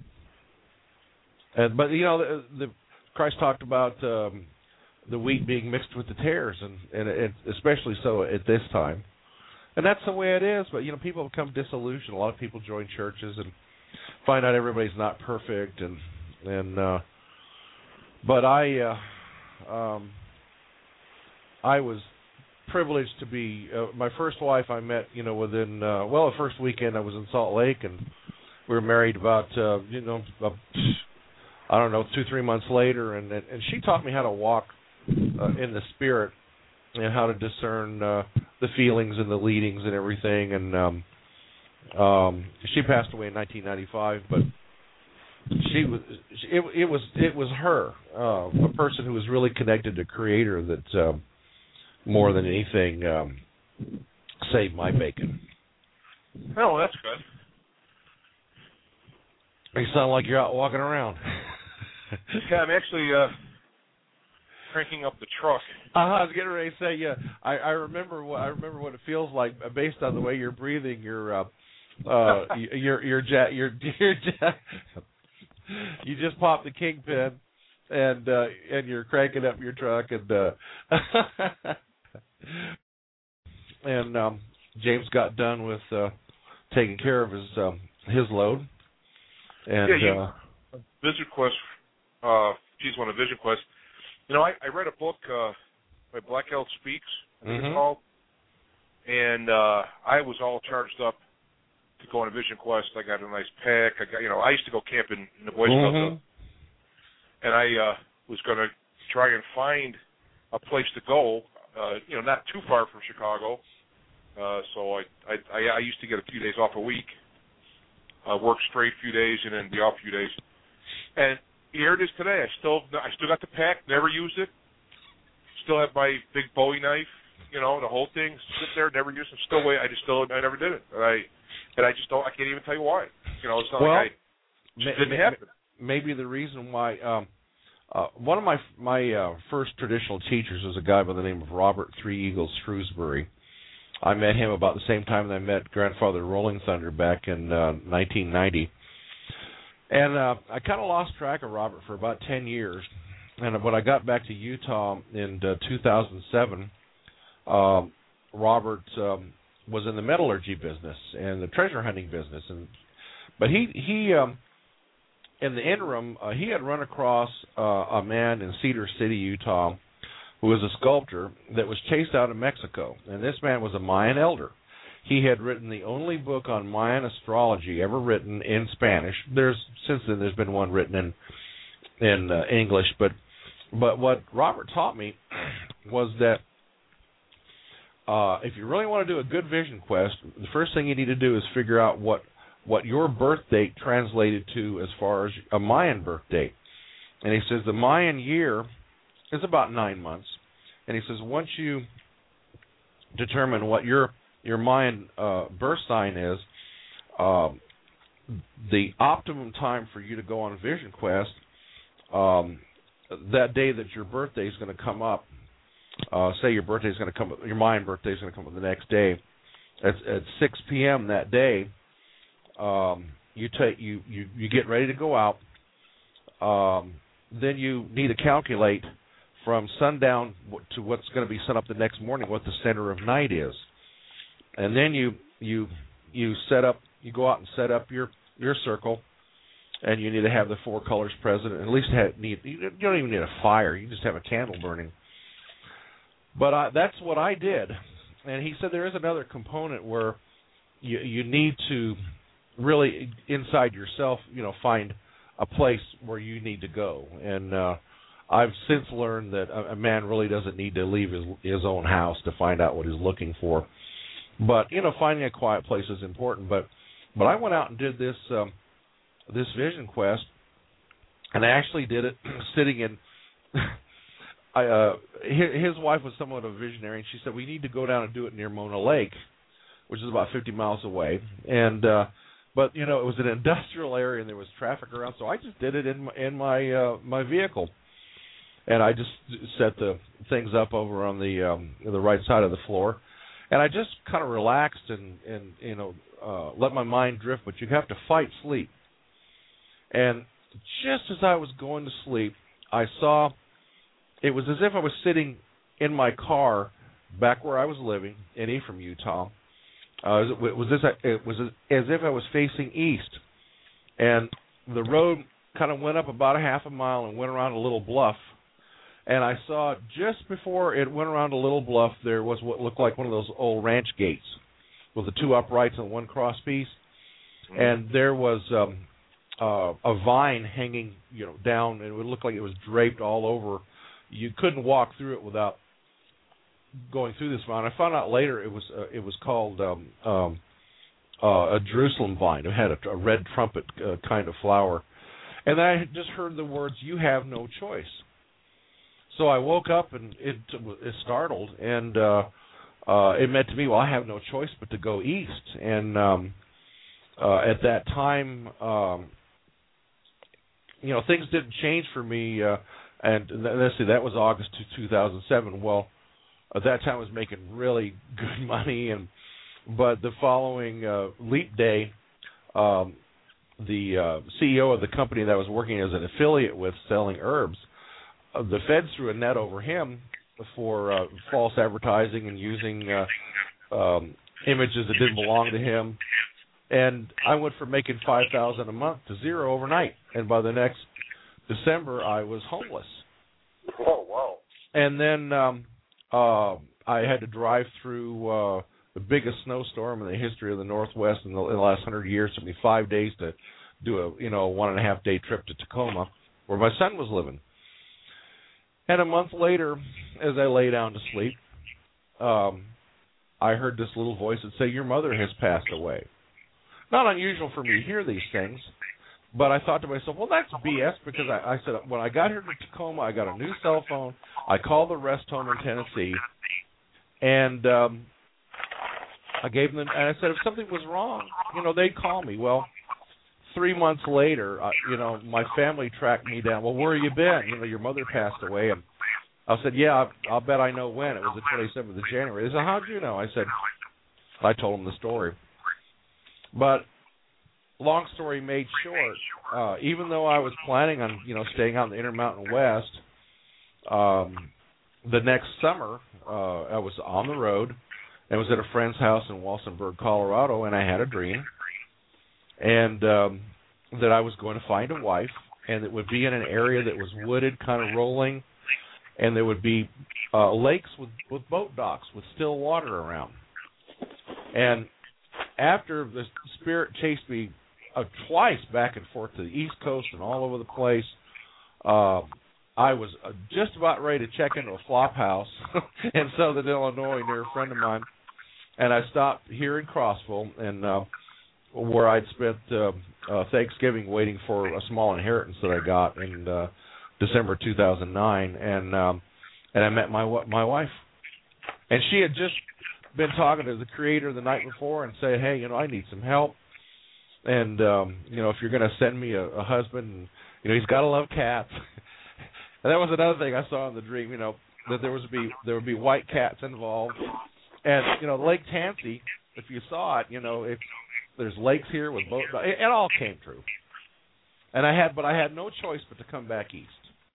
And but you know, the, the Christ talked about um, the wheat being mixed with the tares, and and it, especially so at this time. And that's the way it is. But you know, people become disillusioned. A lot of people join churches and find out everybody's not perfect, and and uh, but I uh, um, I was privileged to be uh, my first wife. I met, you know, within uh, well, the first weekend I was in Salt Lake, and we were married about uh, you know uh, I don't know two three months later, and and, and she taught me how to walk uh, in the Spirit and how to discern uh, the feelings and the leadings and everything. And um, um, she passed away in nineteen ninety-five, but she was it, it was it was her, uh, a person who was really connected to Creator that. Uh, More than anything, um, saved my bacon. Oh, that's good. You sound like you're out walking around. Yeah, I'm actually uh, cranking up the truck. Uh, I was getting ready to say, yeah. I, I remember what I remember what it feels like based on the way you're breathing. You're, uh, uh, you're, you're, ja- you're, you're ja- you just popped the kingpin, and uh, and you're cranking up your truck, and. Uh, And um, James got done with uh, taking care of his um, his load. And yeah, you, uh, Vision Quest. Uh, geez, one of Vision Quest. You know, I, I read a book uh, by Black Elk Speaks. I think mm-hmm. it's called. And uh, I was all charged up to go on a Vision Quest. I got a nice pack. I got, you know, I used to go camping in the Boy Scouts, mm-hmm. and I uh, was going to try and find a place to go. Uh, you know, not too far from Chicago. Uh, so I, I I I used to get a few days off a week, uh, work straight a few days, and then be off a few days. And here it is today. I still I still got the pack, never used it. Still have my big Bowie knife, you know, the whole thing sit there, never used it. Still wait. I just still I never did it. And I and I just don't. I can't even tell you why. You know, it's not well, like I it just didn't happen. Maybe the reason why. Um, Uh, one of my my uh, first traditional teachers was a guy by the name of Robert Three Eagles Shrewsbury. I met him about the same time that I met Grandfather Rolling Thunder back in uh, nineteen ninety. And uh, I kind of lost track of Robert for about ten years. And when I got back to Utah in uh, two thousand seven, uh, Robert um, was in the metallurgy business and the treasure hunting business. And But he... he um, in the interim, uh, he had run across uh, a man in Cedar City, Utah, who was a sculptor that was chased out of Mexico. And this man was a Mayan elder. He had written the only book on Mayan astrology ever written in Spanish. There's since then there's been one written in in uh, English, but but what Robert taught me was that uh, if you really want to do a good vision quest, the first thing you need to do is figure out what what your birth date translated to as far as a Mayan birth date. And he says the Mayan year is about nine months. And he says once you determine what your your Mayan uh, birth sign is, uh, the optimum time for you to go on a vision quest, um, that day that your birthday is going to come up, uh, say your birthday is going to come, your Mayan birthday is going to come up the next day, at, at six p.m. that day, Um, you take you, you, you get ready to go out. Um, then you need to calculate from sundown to what's going to be sun up the next morning, what the center of night is, and then you you you set up. You go out and set up your, your circle, and you need to have the four colors present. At least have, need you don't even need a fire. You just have a candle burning. But I, that's what I did, and he said there is another component where you you need to really inside yourself, you know, find a place where you need to go. And uh, I've since learned that a, a man really doesn't need to leave his, his own house to find out what he's looking for. But, you know, finding a quiet place is important. But but I went out and did this um, this vision quest, and I actually did it sitting in I, uh, his, his wife was somewhat of a visionary, and she said, we need to go down and do it near Mona Lake, which is about fifty miles away. And uh, But, you know, it was an industrial area and there was traffic around, so I just did it in my, in my, uh, my vehicle. And I just set the things up over on the um, the right side of the floor. And I just kind of relaxed and, and you know, uh, let my mind drift, but you have to fight sleep. And just as I was going to sleep, I saw, it was as if I was sitting in my car back where I was living in Ephraim, Utah. Uh, it was this, it was as if I was facing east. And the road kind of went up about a half a mile and went around a little bluff. And I saw just before it went around a little bluff, there was what looked like one of those old ranch gates with the two uprights and one cross piece. And there was um, uh, a vine hanging, you know, down, and it would look like it was draped all over. You couldn't walk through it without going through this vine. I found out later it was uh, it was called um, um, uh, a Jerusalem vine. It had a, a red trumpet uh, kind of flower. And I had just heard the words, "You have no choice." So I woke up and it, it startled, and uh, uh, it meant to me, well, I have no choice but to go east. And um, uh, at that time, um, you know, things didn't change for me. Uh, and let's see, that was August two thousand seven. Well, at that time I was making really good money, and but the following uh, leap day, um, the uh, C E O of the company that I was working as an affiliate with selling herbs, Uh, the feds threw a net over him for uh, false advertising and using uh, um, images that didn't belong to him. And I went from making five thousand dollars a month to zero overnight. And by the next December, I was homeless. Oh, wow. And then um, uh, I had to drive through uh, the biggest snowstorm in the history of the Northwest in the, in the last hundred years. It took me five days to do a you know one and a half day trip to Tacoma, where my son was living. And a month later, as I lay down to sleep, um, I heard this little voice that said, "Your mother has passed away." Not unusual for me to hear these things, but I thought to myself, well, that's B S, because I, I said, when I got here to Tacoma, I got a new cell phone. I called the rest home in Tennessee, and um, I gave them, and I said, if something was wrong, you know, they'd call me. Well, three months later, uh, you know, my family tracked me down. Well, where have you been? You know, your mother passed away. And I said, yeah, I'll, I'll bet I know when. It was the twenty-seventh of January. They said, how'd you know? I said, I told them the story. But long story made short, uh, even though I was planning on, you know, staying out in the Intermountain West, um, the next summer uh, I was on the road and was at a friend's house in Walsenburg, Colorado, and I had a dream. And um, that I was going to find a wife, and it would be in an area that was wooded, kind of rolling, and there would be uh, lakes with, with boat docks with still water around. And after the spirit chased me uh, twice back and forth to the East Coast and all over the place, uh, I was uh, just about ready to check into a flop house in Southern Illinois near a friend of mine, and I stopped here in Crossville, and uh, where I'd spent uh, uh, Thanksgiving waiting for a small inheritance that I got in uh, December two thousand nine, and um, and I met my my wife, and she had just been talking to the Creator the night before and said, hey, you know, I need some help, and um, you know, if you're going to send me a, a husband, and, you know, he's got to love cats, and that was another thing I saw in the dream, you know, that there was be there would be white cats involved, and you know, Lake Tansy, if you saw it, you know, it's there's lakes here with boat. It, it all came true, and I had, but I had no choice but to come back east.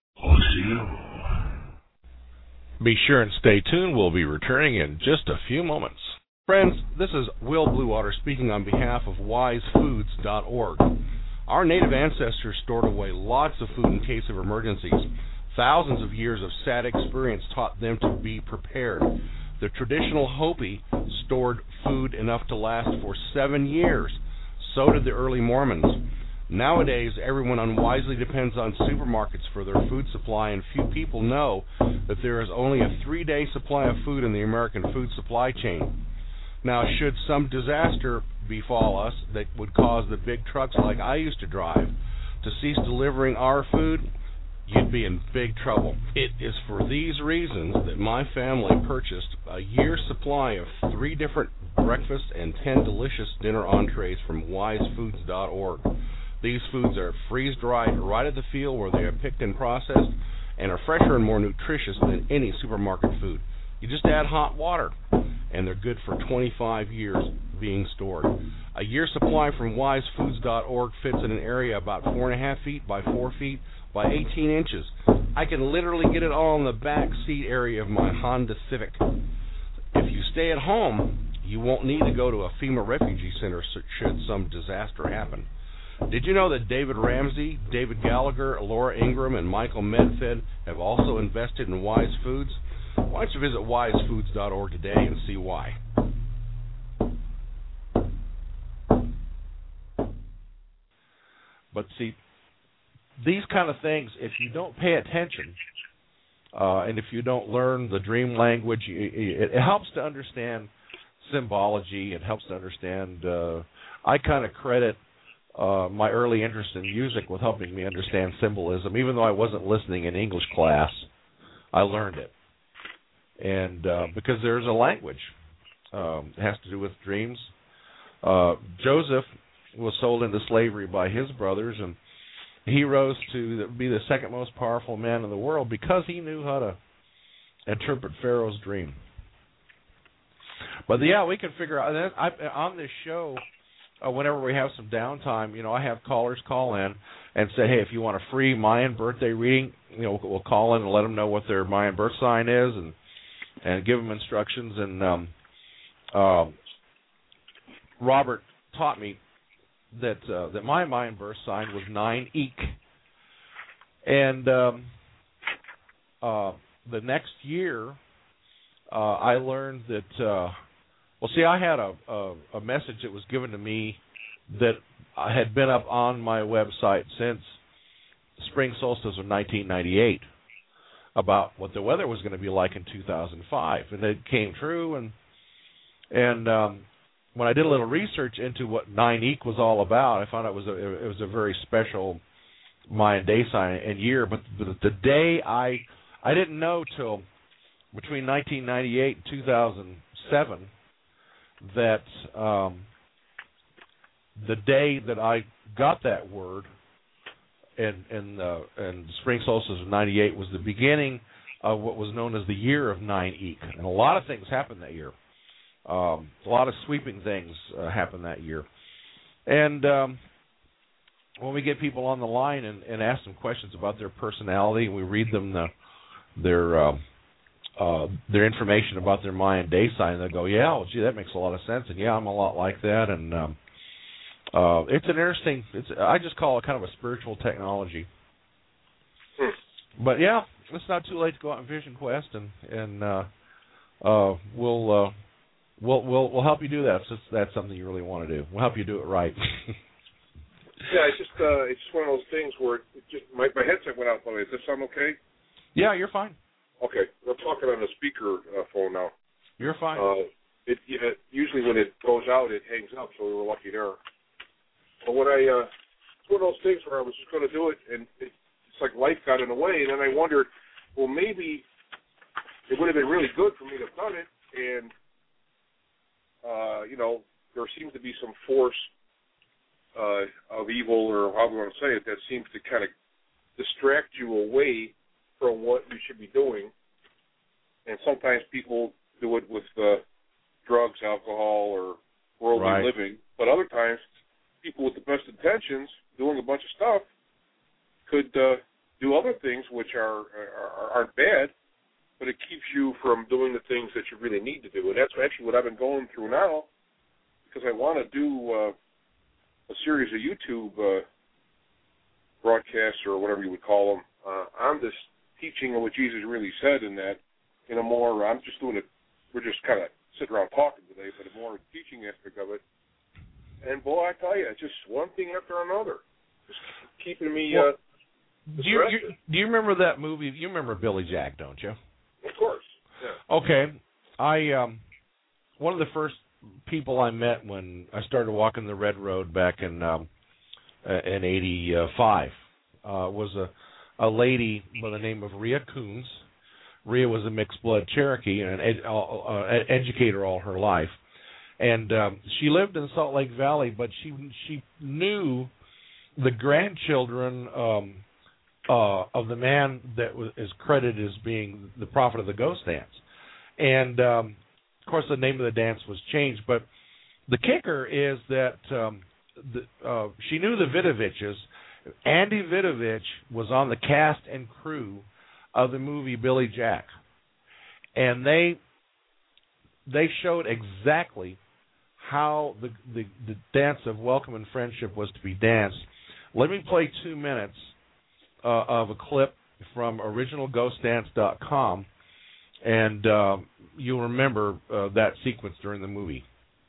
Be sure and stay tuned. We'll be returning in just a few moments. Friends, this is Will Bluewater speaking on behalf of wise foods dot org. Our native ancestors stored away lots of food in case of emergencies. Thousands of years of sad experience taught them to be prepared. The traditional Hopi stored food enough to last for seven years. So did the early Mormons. Nowadays, everyone unwisely depends on supermarkets for their food supply, and few people know that there is only a three-day supply of food in the American food supply chain. Now, should some disaster befall us that would cause the big trucks like I used to drive to cease delivering our food, you'd be in big trouble. It is for these reasons that my family purchased a year's supply of three different breakfast and ten delicious dinner entrees from wise foods dot org. These foods are freeze-dried right at the field where they are picked and processed and are fresher and more nutritious than any supermarket food. You just add hot water, and they're good for twenty-five years being stored. A year supply from wise foods dot org fits in an area about four and a half feet by four feet by eighteen inches. I can literally get it all in the back seat area of my Honda Civic. If you stay at home, you won't need to go to a FEMA refugee center should some disaster happen. Did you know that David Ramsey, David Gallagher, Laura Ingram, and Michael Medfed have also invested in Wise Foods? Why don't you visit wise foods dot org today and see why. But see, these kind of things, if you don't pay attention, uh, and if you don't learn the dream language, it, it helps to understand symbology. It helps to understand. Uh, I kind of credit uh, my early interest in music with helping me understand symbolism. Even though I wasn't listening in English class, I learned it. And uh, because there's a language. Um, it has to do with dreams. Uh, Joseph was sold into slavery by his brothers, and he rose to be the second most powerful man in the world because he knew how to interpret Pharaoh's dream. But yeah, we can figure out. And I, on this show, uh, whenever we have some downtime, you know, I have callers call in and say, "Hey, if you want a free Mayan birthday reading, you know, we'll call in and let them know what their Mayan birth sign is, and and give them instructions." And um, uh, Robert taught me that uh, that my Mayan birth sign was nine Eek, and um, uh, the next year uh, I learned that. Uh, well, see, I had a, a a message that was given to me that had been up on my website since spring solstice of nineteen ninety-eight about what the weather was going to be like in two thousand five, and it came true. And and um, when I did a little research into what nine Eek was all about, I found out it was a, it was a very special Mayan day sign and year. But the, the day I I didn't know till between nineteen ninety-eight and two thousand seven that um, the day that I got that word and and uh, and spring solstice of ninety-eight was the beginning of what was known as the year of nine Eek, and a lot of things happened that year. Um, a lot of sweeping things uh, happened that year. And um, when we get people on the line and, and ask them questions about their personality, we read them the, their uh, uh, their information about their Mayan day sign, they go, yeah, well, gee, that makes a lot of sense, and yeah, I'm a lot like that. And um, uh, it's an interesting, it's I just call it kind of a spiritual technology. But yeah, it's not too late to go out and Vision Quest, and, and uh, uh, we'll... Uh, We'll we'll we'll help you do that if that's something you really want to do. We'll help you do it right. Yeah, it's just uh, it's just one of those things where it just my my headset went out. By the way, does this sound okay? Yeah, you're fine. Okay, I'm talking on a speaker uh, phone now. You're fine. Uh, it, it usually when it goes out, it hangs up, so we were lucky there. But when I uh, it's one of those things where I was just going to do it, and it, it's like life got in the way, and then I wondered, well, maybe it would have been really good for me to have done it, and Uh, you know, there seems to be some force uh, of evil, or however you want to say it, that seems to kind of distract you away from what you should be doing. And sometimes people do it with uh, drugs, alcohol, or worldly right. living. But other times, people with the best intentions, doing a bunch of stuff, could uh, do other things which are, are aren't bad, but it keeps you from doing the things that you really need to do. And that's actually what I've been going through now, because I want to do uh, a series of YouTube uh, broadcasts, or whatever you would call them, uh, on this teaching of what Jesus really said, in that, in a more, I'm just doing it, we're just kind of sitting around talking today, but a more teaching aspect of it. And boy, I tell you, it's just one thing after another. Just keeping me well, uh, do you, you, do you remember that movie? You remember Billy Jack, don't you? Of course, yeah. Okay, I um, one of the first people I met when I started walking the Red Road back in um, in eighty-five uh, was a a lady by the name of Rhea Coons. Rhea was a mixed blood Cherokee and an ed, uh, ed, educator all her life, and um, she lived in Salt Lake Valley, but she she knew the grandchildren. Um, Uh, of the man that was, is credited as being the prophet of the ghost dance. And um, of course, the name of the dance was changed. But the kicker is that um, the, uh, she knew the Vidoviches. Andy Vidovich was on the cast and crew of the movie Billy Jack, and they they showed exactly how the, the the dance of welcome and friendship was to be danced. Let me play two minutes uh, of a clip from original ghost dance dot com, and uh, you'll remember uh, that sequence during the movie.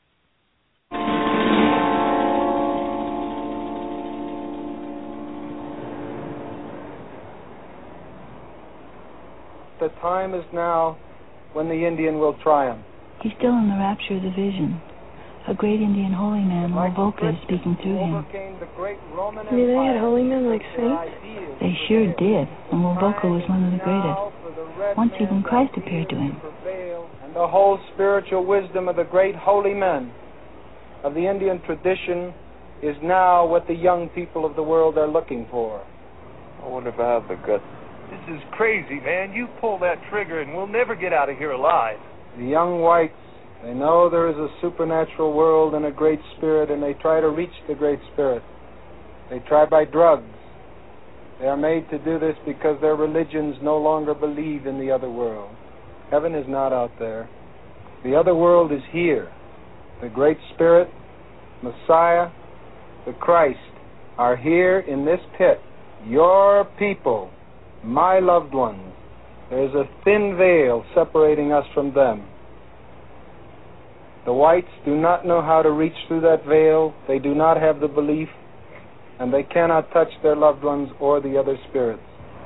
The time is now when the Indian will triumph. He's still in the rapture of the vision. A great Indian holy man, Wovoka, is speaking through him. Knew they had holy men like saints? They sure did, and Wovoka was one of the greatest. Once even Christ appeared to him. And the whole spiritual wisdom of the great holy men of the Indian tradition is now what the young people of the world are looking for. I wonder if I have the guts. This is crazy, man. You pull that trigger and we'll never get out of here alive. The young whites, they know there is a supernatural world and a great spirit, and they try to reach the great spirit. They try by drugs. They are made to do this because their religions no longer believe in the other world. Heaven is not out there. The other world is here. The great spirit, Messiah, the Christ, are here in this pit. Your people, my loved ones. There's a thin veil separating us from them. The whites do not know how to reach through that veil. They do not have the belief, and they cannot touch their loved ones or the other spirits.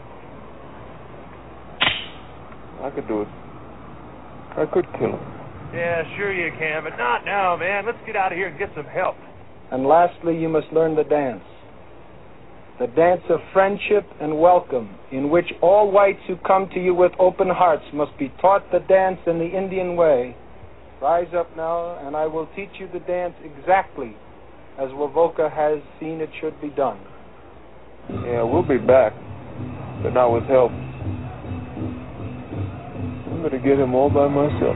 I could do it. I could kill him. Yeah, sure you can, but not now, man. Let's get out of here and get some help. And lastly, you must learn the dance. The dance of friendship and welcome, in which all whites who come to you with open hearts must be taught the dance in the Indian way. Rise up now, and I will teach you the dance exactly as Wovoka has seen it should be done. Yeah, we'll be back, but not with help. I'm going to get him all by myself.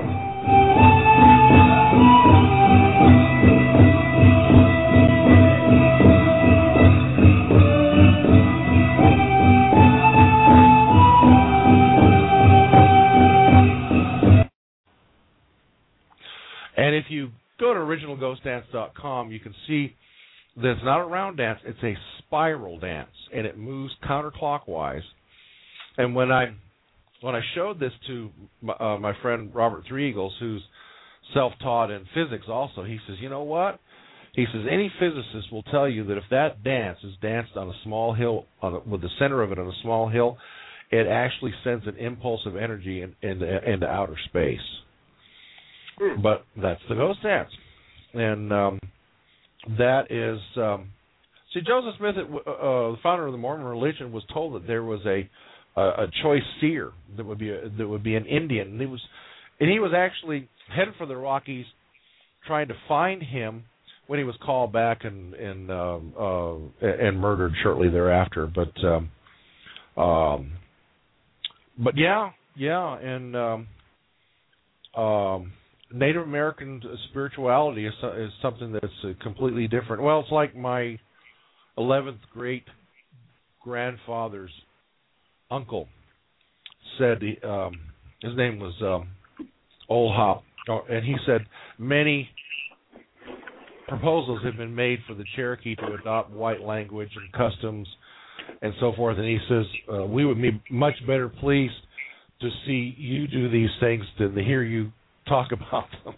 And if you go to original ghost dance dot com, you can see that it's not a round dance, it's a spiral dance, and it moves counterclockwise. And when I when I showed this to my, uh, my friend Robert Three Eagles, who's self-taught in physics also, he says, you know what? He says, any physicist will tell you that if that dance is danced on a small hill, on a, with the center of it on a small hill, it actually sends an impulse of energy in, in the, into outer space. But that's the ghost dance, and um, that is um, see Joseph Smith, uh, the founder of the Mormon religion, was told that there was a a, a choice seer that would be a, that would be an Indian, and he was and he was actually headed for the Rockies, trying to find him when he was called back and and uh, uh, and murdered shortly thereafter. But um, um, but yeah, yeah, and um, um, Native American spirituality is, is something that's uh, completely different. Well, it's like my eleventh great grandfather's uncle said. He, um, his name was um, Old Hop, and he said many proposals have been made for the Cherokee to adopt white language and customs and so forth. And he says uh, we would be much better pleased to see you do these things than to hear you talk about them.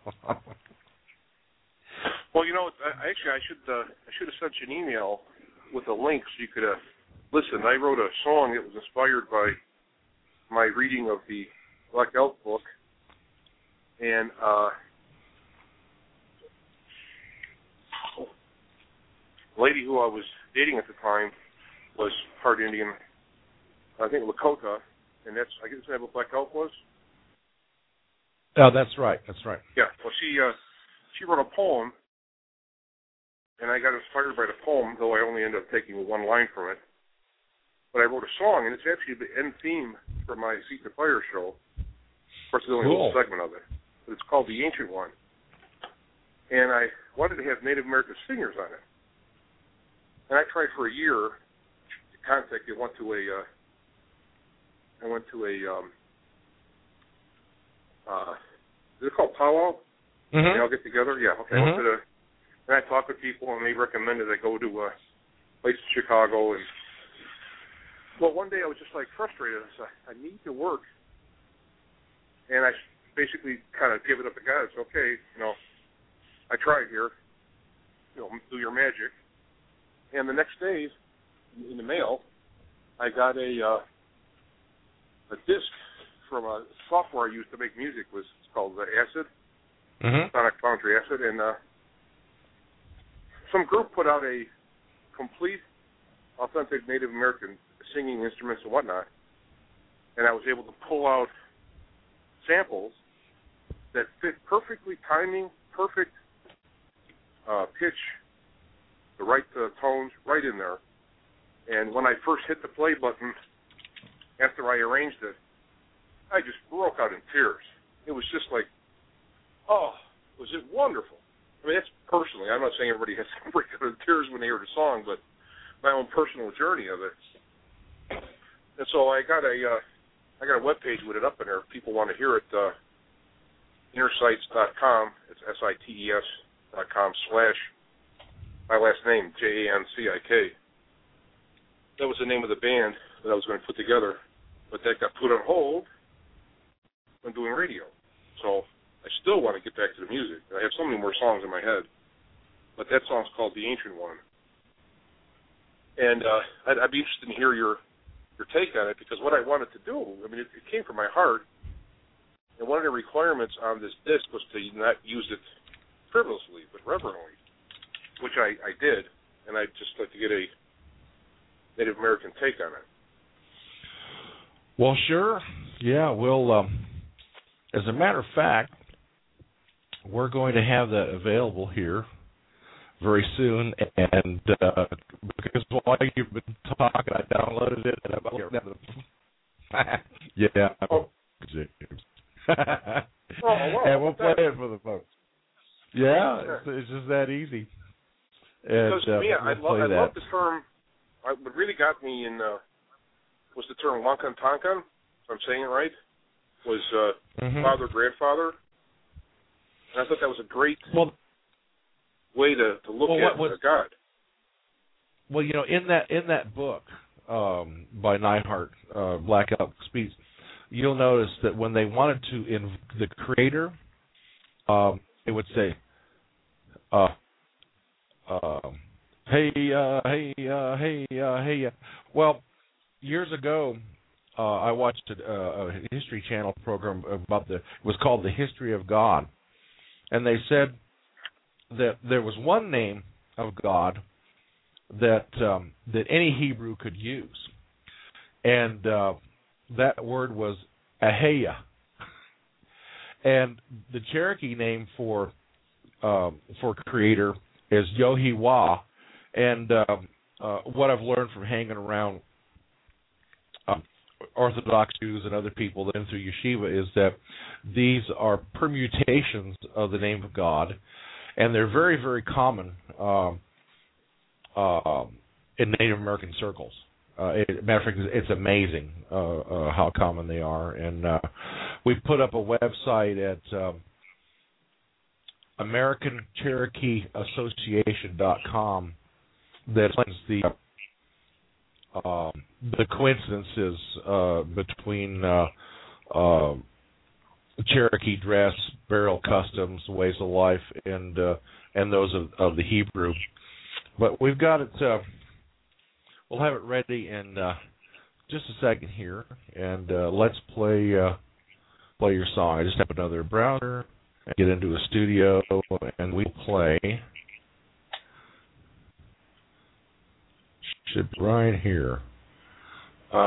Well, you know, actually, I should uh, I should have sent you an email with a link so you could uh, listen. I wrote a song that was inspired by my reading of the Black Elk book, and uh, the lady who I was dating at the time was part Indian, I think Lakota, and that's I guess that's what Black Elk was. Oh, that's right. That's right. Yeah. Well, she uh, she wrote a poem, and I got inspired by the poem, though I only ended up taking one line from it. But I wrote a song, and it's actually the end theme for my Seek the Fire show. Of course, it's only cool. a little segment of it. but it's called The Ancient One. And I wanted to have Native American singers on it. And I tried for a year to contact. I went to a, uh, I went to a, um, uh, is it called powwow? Mm-hmm. They all get together? Yeah, okay. Mm-hmm. I went to the, and I talked with people, and they recommended I go to a place in Chicago. And well, one day I was just like frustrated. I said, I need to work. And I basically kind of gave it up to God. It's okay, you know, I tried here, you know, do your magic. And the next day, in the mail, I got a uh, a disc from a software I used to make music. Was it's called uh, Acid, mm-hmm. Sonic Foundry Acid, and uh, some group put out a complete, authentic Native American singing instruments and whatnot, and I was able to pull out samples that fit perfectly, timing, perfect uh, pitch, the right uh, tones, right in there. And when I first hit the play button, after I arranged it, I just broke out in tears. It was just like, oh, was it wonderful. I mean, that's personally, I'm not saying everybody has to break out in tears when they hear the song, but my own personal journey of it. And so I got a, uh, I got a web page with it up in there. If people want to hear it, uh, inner sights dot com. It's S I T E S dot com slash my last name, J A N C I K. That was the name of the band that I was going to put together, but that got put on hold when doing radio. So I still want to get back to the music. I have so many more songs in my head, but that song's called The Ancient One. And uh, I'd, I'd be interested in hear your your take on it, because what I wanted to do, I mean, it, it came from my heart, and one of the requirements on this disc was to not use it frivolously, but reverently, which I, I did, and I'd just like to get a Native American take on it. Well, sure. Yeah, we'll, um, as a matter of fact, we're going to have that available here very soon, and uh, because while you've been talking, I downloaded it, and I'm yeah, oh. and oh, wow. we'll play it for the folks. Yeah, it's, it's just that easy. And, because to me, uh, I, we'll love, I that. love the term. I, what really got me in uh, was the term Wankantankan, if I'm saying it right, was uh, mm-hmm. father, grandfather. And I thought that was a great well, way to, to look well, at what, what, God. Well, you know, in that in that book um, by Neihart, uh, Black Elk Speaks, you'll notice that when they wanted to invoke the Creator, um, it would say, uh, uh, "Hey, uh, hey, uh, hey, uh, hey." Uh. Well, years ago, uh, I watched a, a History Channel program about the. It was called The History of God, and they said that there was one name of God that um, that any Hebrew could use, and uh, that word was Aheya. And the Cherokee name for um, for Creator is Yohiwa. And uh, uh, what I've learned from hanging around um, Orthodox Jews and other people that in through yeshiva is that these are permutations of the name of God, and they're very, very common um, uh, in Native American circles. Uh, it, matter of fact, it's amazing uh, uh, how common they are. And uh, we put up a website at um, American Cherokee Association dot com that explains the uh, the coincidences uh, between uh, uh, Cherokee dress, burial customs, ways of life, and uh, and those of, of the Hebrew. But we've got it. Uh, we'll have it ready in uh, just a second here, and uh, let's play uh, play your song. I just have another browser, and get into a studio, and we play. Should be right here. Uh,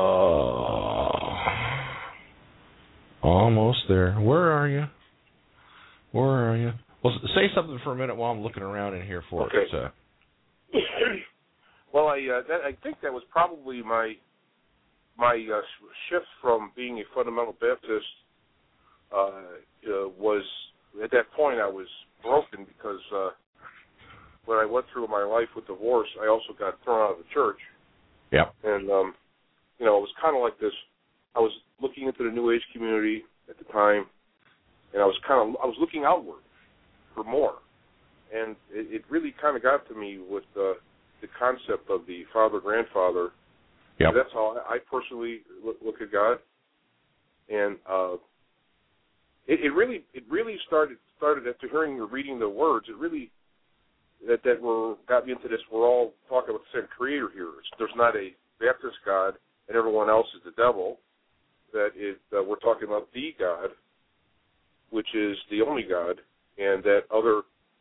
almost there. Where are you? Where are you? Well, say something for a minute while I'm looking around in here for okay. it. Uh, well, I uh, that, I think that was probably my my uh, shift from being a fundamental Baptist uh, uh, was, at that point, I was broken because uh, when I went through my life with divorce, I also got thrown out of the church. Yeah. And, um, you know, it was kind of like this. I was looking into the New Age community at the time, and I was kind of, I was looking outward for more. And it, it really kind of got to me with uh, the concept of the father-grandfather. Yep. That's how I personally look, look at God. And uh, it, it really, it really started started after hearing or reading the words. It really that that were got me into this. We're all talking about the same Creator here. It's, there's not a Baptist God and everyone else is the devil. That it, uh, we're talking about the God, which is the only God, and that other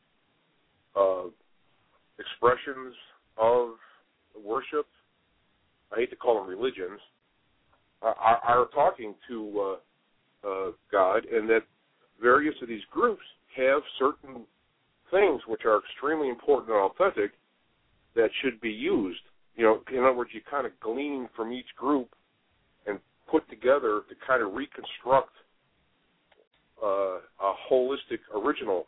uh, expressions of worship, I hate to call them religions, are, are talking to uh, uh, God, and that various of these groups have certain things which are extremely important and authentic that should be used. You know, in other words, you kind of glean from each group and put together to kind of reconstruct uh, a holistic, original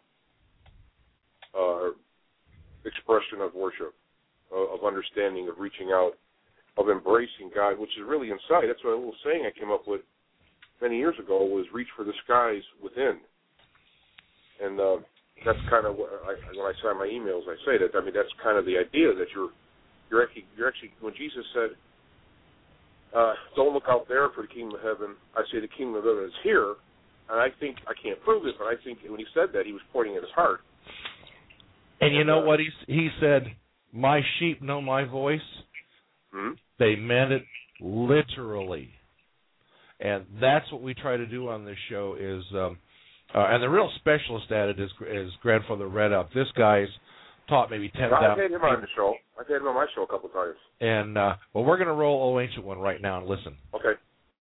uh, expression of worship, uh, of understanding, of reaching out, of embracing God, which is really inside. That's what a little saying I came up with many years ago was reach for the skies within. And uh, that's kind of what I, when I sign my emails, I say that. I mean, that's kind of the idea that you're you're actually, you're actually when Jesus said, uh, don't look out there for the kingdom of heaven, I say the kingdom of heaven is here. And I think, I can't prove it, but I think when he said that, he was pointing at his heart. And you know what he, he said, my sheep know my voice? Hmm? They meant it literally. And that's what we try to do on this show is, um, uh, and the real specialist at it is, is Grandfather Red Up. This guy's taught maybe ten thousand. I've had him on the show. I've had him on my show a couple of times. And, uh, well, we're going to roll Old Ancient One right now and listen. Okay.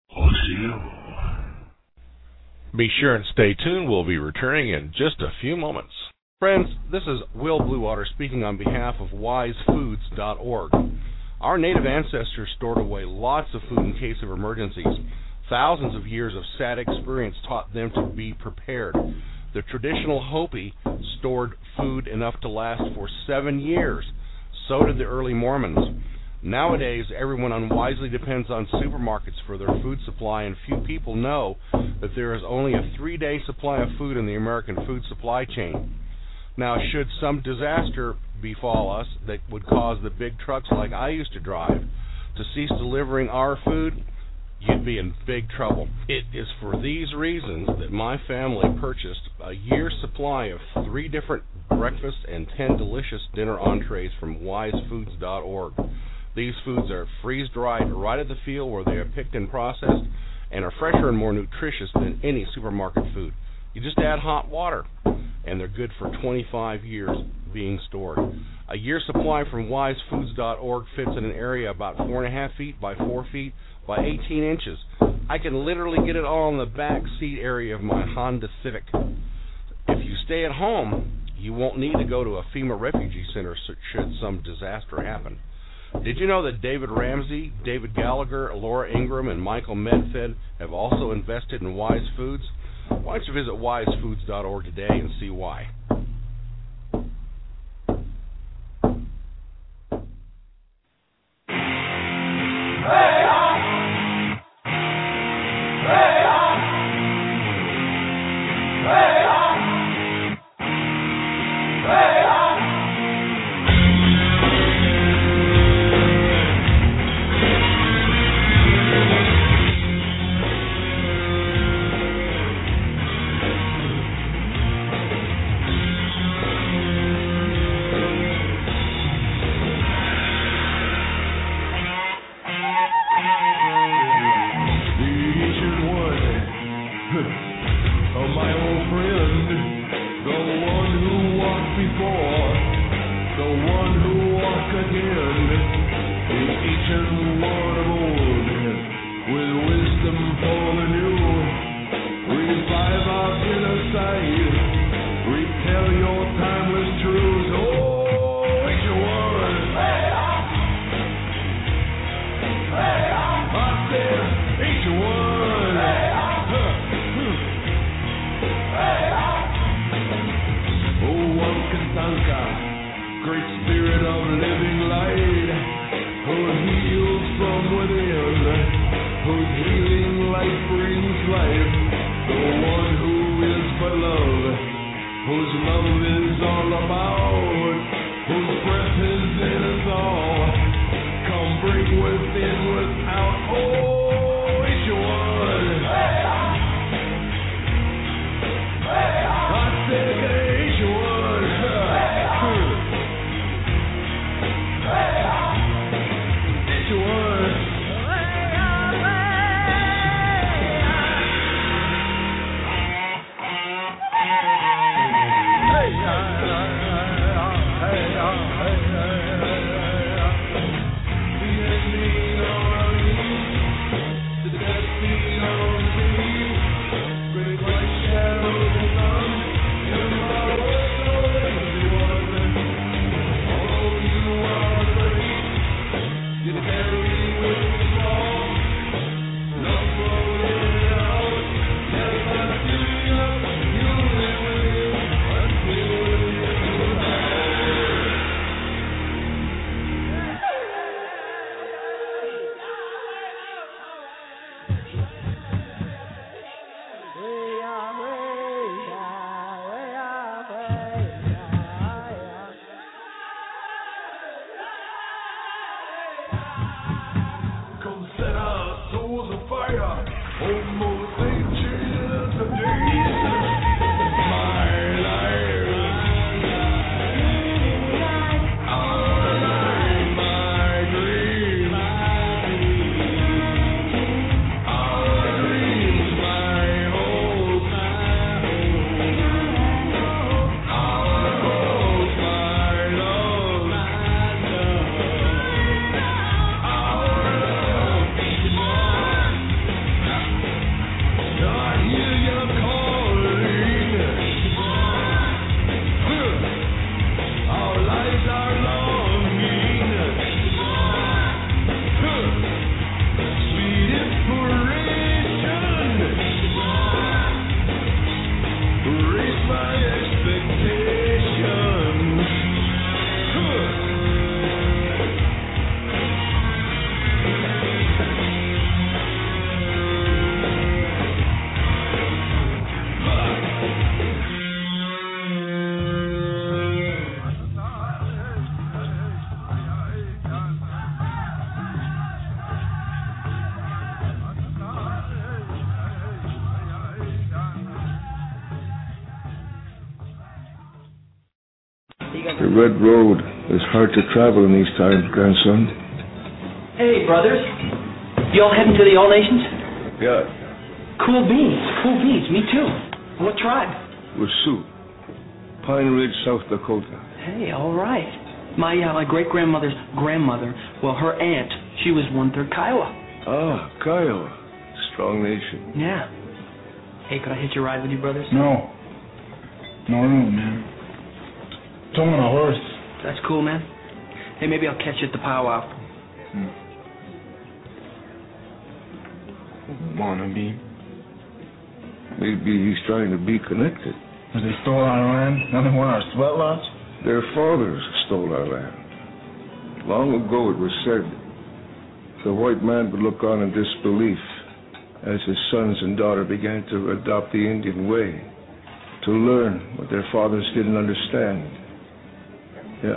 Be sure and stay tuned. We'll be returning in just a few moments. Friends, this is Will Bluewater speaking on behalf of wise foods dot org. Our native ancestors stored away lots of food in case of emergencies. Thousands of years of sad experience taught them to be prepared. The traditional Hopi stored food enough to last for seven years. So did the early Mormons. Nowadays, everyone unwisely depends on supermarkets for their food supply, and few people know that there is only a three-day supply of food in the American food supply chain. Now, should some disaster befall us that would cause the big trucks like I used to drive to cease delivering our food, you'd be in big trouble. It is for these reasons that my family purchased a year's supply of three different breakfast and ten delicious dinner entrees from wise foods dot org. These foods are freeze-dried right at the field where they are picked and processed and are fresher and more nutritious than any supermarket food. You just add hot water, and they're good for twenty-five years being stored. A year's supply from wise foods dot org fits in an area about four and a half feet by four feet by eighteen inches. I can literally get it all in the back seat area of my Honda Civic. If you stay at home, you won't need to go to a FEMA refugee center should some disaster happen. Did you know that David Ramsey, David Gallagher, Laura Ingram, and Michael Medfed have also invested in Wise Foods? Why don't you visit wise foods dot org today and see why? Hey, on. Hey, on. Hey, on. Hey, on. The Red Road is hard to travel in these times, grandson. Hey, brothers. You all heading to the All Nations? Yeah. Cool beans. Cool beans. Me too. What tribe? We're Sioux. Pine Ridge, South Dakota. Hey, all right. My uh, my great-grandmother's grandmother, well, her aunt, she was one-third Kiowa. Ah, Kiowa. Strong nation. Yeah. Hey, could I hitch a ride with you, brothers? No. No room, man. It's on a horse. That's cool, man. Hey, maybe I'll catch you at the powwow. Hmm. Wannabe. Maybe he's trying to be connected. Have they stole our land? Nothing want our sweat lodge? Their fathers stole our land. Long ago it was said the white man would look on in disbelief as his sons and daughter began to adopt the Indian way, to learn what their fathers didn't understand. Yeah.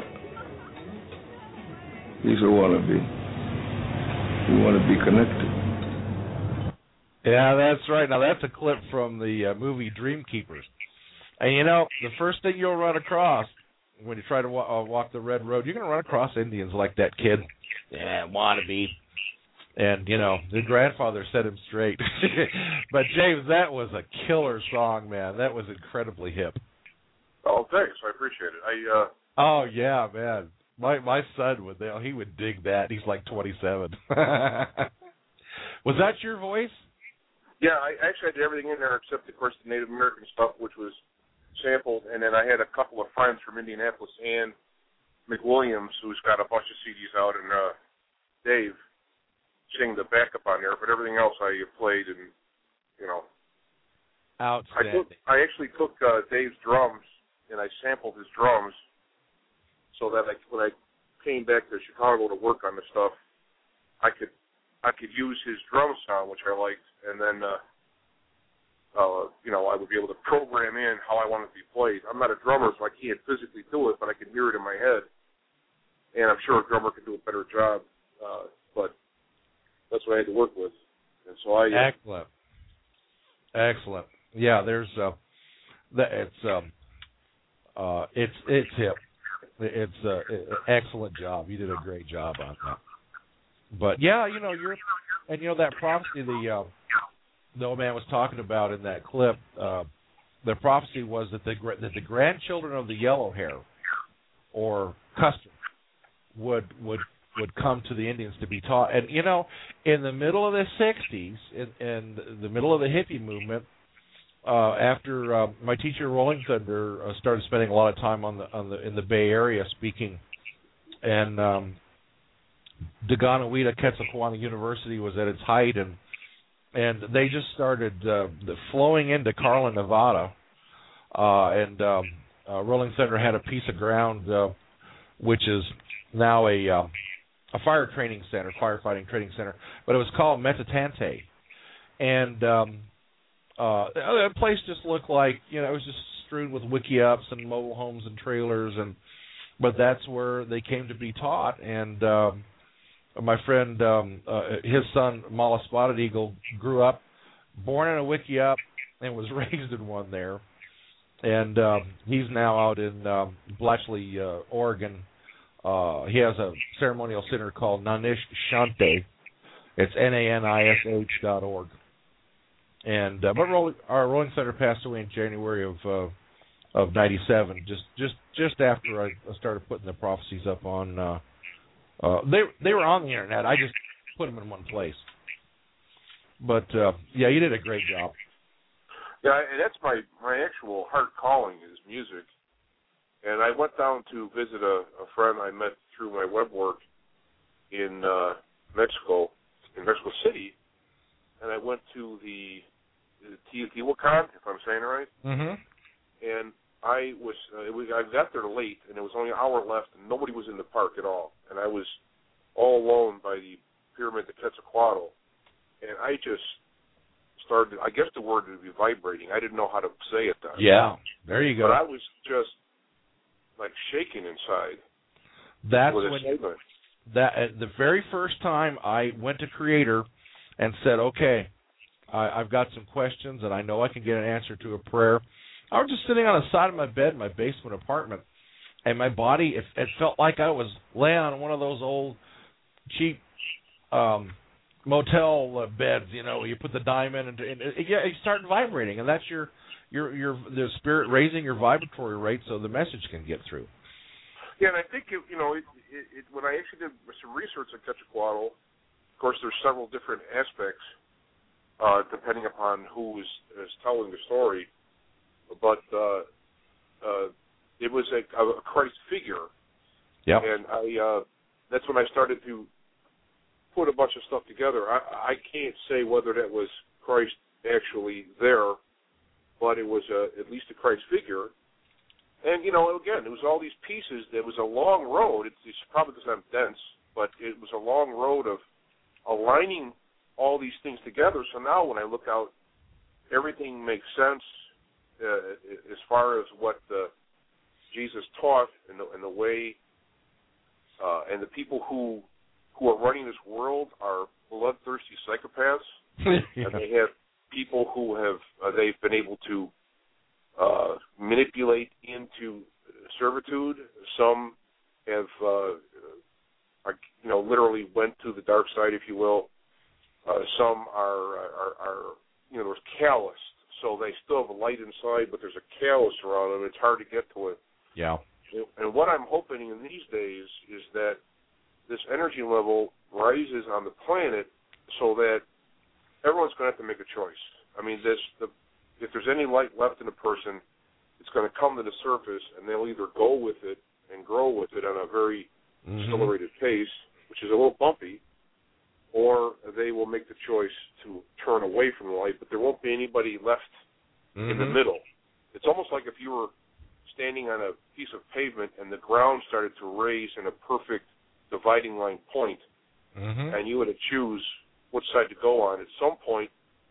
He's a wannabe. We want to be connected. Yeah, that's right. Now, that's a clip from the uh, movie Dreamkeepers. And, you know, the first thing you'll run across when you try to wa- uh, walk the Red Road, you're going to run across Indians like that kid. Yeah, wannabe. And, you know, the grandfather set him straight. But, James, that was a killer song, man. That was incredibly hip. Oh, thanks. I appreciate it. I, uh... Oh, yeah, man. My my son would, he would dig that. He's like twenty-seven. Was that your voice? Yeah, I actually had everything in there except, of course, the Native American stuff, which was sampled. And then I had a couple of friends from Indianapolis, Ann McWilliams, who's got a bunch of C Ds out, and uh, Dave sing the backup on there. But everything else I played, and, you know. Outstanding. I, took, I actually took uh, Dave's drums, and I sampled his drums, so that I, when I came back to Chicago to work on the stuff, I could I could use his drum sound, which I liked, and then uh, uh, you know, I would be able to program in how I want it to be played. I'm not a drummer, so I can't physically do it, but I can hear it in my head. And I'm sure a drummer could do a better job, uh, but that's what I had to work with. And so I. Uh, Excellent. Excellent. Yeah, there's uh, that it's um, uh, it's it's hip. It's uh, excellent job. You did a great job on that. But yeah, you know you're, and you know that prophecy the uh, the old man was talking about in that clip. Uh, the prophecy was that the that the grandchildren of the yellow hair, or Custer, would would would come to the Indians to be taught. And you know, in the middle of the sixties, in, in the middle of the hippie movement, uh, after uh, my teacher Rolling Thunder uh, started spending a lot of time on the on the in the Bay Area speaking, and um, Daganoweda Quetzalcoatl University was at its height, and and they just started uh, flowing into Carlin, Nevada, uh, and um, uh, Rolling Thunder had a piece of ground uh, which is now a uh, a fire training center, firefighting training center, but it was called Metatante, and um, uh, the place just looked like, you know, it was just strewn with wiki-ups and mobile homes and trailers, and but that's where they came to be taught. And um, my friend, um, uh, his son Mala Spotted Eagle, grew up, born in a wiki-up, and was raised in one there, and um, he's now out in um, Bletchley, uh, Oregon. Uh, he has a ceremonial center called Nanish Shante. It's N A N I S H dot org. And uh, but Rolling, our Rolling Center passed away in January of uh, of ninety-seven, just just just after I started putting the prophecies up on. Uh, uh, they they were on the internet. I just put them in one place. But uh, yeah, you did a great job. Yeah, and that's my my actual heart calling is music. And I went down to visit a, a friend I met through my web work in uh, Mexico, in Mexico City, and I went to the, the Teotihuacan, if I'm saying it right. Mm-hmm. And I was, uh, it was, I got there late, and there was only an hour left, and nobody was in the park at all. And I was all alone by the Pyramid de Quetzalcoatl, and I just started, I guess the word would be vibrating. I didn't know how to say it then. Yeah, there you go. But I was just like shaking inside. That's when you, that uh, the very first time I went to Creator and said, okay, I, I've got some questions and I know I can get an answer to a prayer. I was just sitting on the side of my bed in my basement apartment, and my body, it, it felt like I was laying on one of those old cheap um, motel uh, beds, you know, you put the dime in, and, and it, yeah, it started vibrating, and that's your Your your the spirit raising your vibratory rate so the message can get through. Yeah, and I think it, you know it, it, it, when I actually did some research on Quetzalcoatl, of course there's several different aspects uh, depending upon who is, is telling the story, but uh, uh, it was a, a Christ figure. Yeah. And I uh, that's when I started to put a bunch of stuff together. I, I can't say whether that was Christ actually there, but it was a, at least a Christ figure. And, you know, again, it was all these pieces. There was a long road. It's, it's probably because I'm dense, but it was a long road of aligning all these things together. So now when I look out, everything makes sense uh, as far as what uh, Jesus taught and the, and the way, uh, and the people who who are running this world are bloodthirsty psychopaths, yeah. And they have people who have uh, they've been able to uh, manipulate into servitude. Some have, uh, are, you know, literally went to the dark side, if you will. Uh, some are, are, are, you know, there's calloused, so they still have a light inside, but there's a callus around them. It's hard to get to it. Yeah. And what I'm hoping in these days is that this energy level rises on the planet so that everyone's going to have to make a choice. I mean, this the if there's any light left in a person, it's going to come to the surface, and they'll either go with it and grow with it on a very mm-hmm. accelerated pace, which is a little bumpy, or they will make the choice to turn away from the light, but there won't be anybody left mm-hmm. in the middle. It's almost like if you were standing on a piece of pavement and the ground started to raise in a perfect dividing line point, mm-hmm. and you had to choose which side to go on. At some point,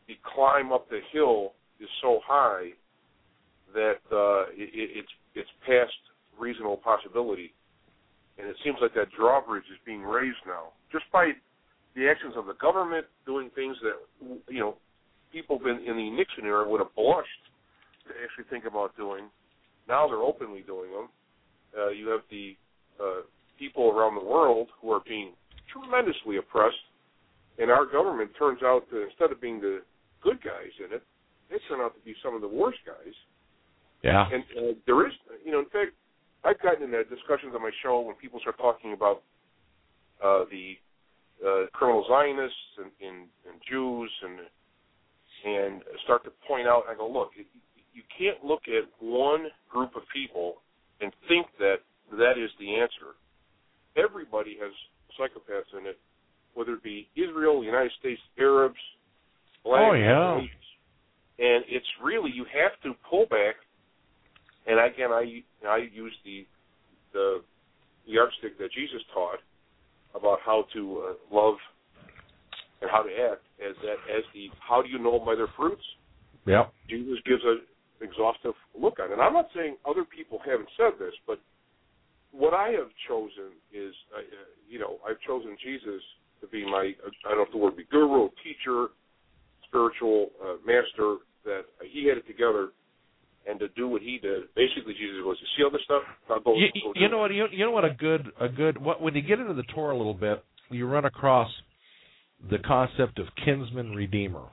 the climb up the hill is so high that uh, it, it's it's past reasonable possibility, and it seems like that drawbridge is being raised now, just by the actions of the government doing things that, you know, people in, in the Nixon era would have blushed to actually think about doing. Now they're openly doing them. Uh, you have the uh, people around the world who are being tremendously oppressed, and our government turns out to, instead of being the good guys in it, they turn out to be some of the worst guys. Yeah. And uh, there is, you know, in fact, I've gotten into discussions on my show when people start talking about uh, the uh, criminal Zionists and, and, and Jews and and start to point out, I go, look, you can't look at one group of people and think that that is the answer. Everybody has psychopaths in it, whether it be Israel, the United States, Arabs, blacks, oh, yeah. and it's really, you have to pull back. And again, I I use the the the yardstick that Jesus taught about how to uh, love and how to act as that as the how do you know them by their fruits? Yep. Jesus gives an exhaustive look at it. And I'm not saying other people haven't said this, but what I have chosen is, uh, you know, I've chosen Jesus to be my, I don't know if the word be guru, teacher, spiritual uh, master, that he had it together. And to do what he did, basically, Jesus was, you see all this stuff? I'll go, you, go you know what? You, you know what? A good, a good. What, when you get into the Torah a little bit, you run across the concept of kinsman redeemer.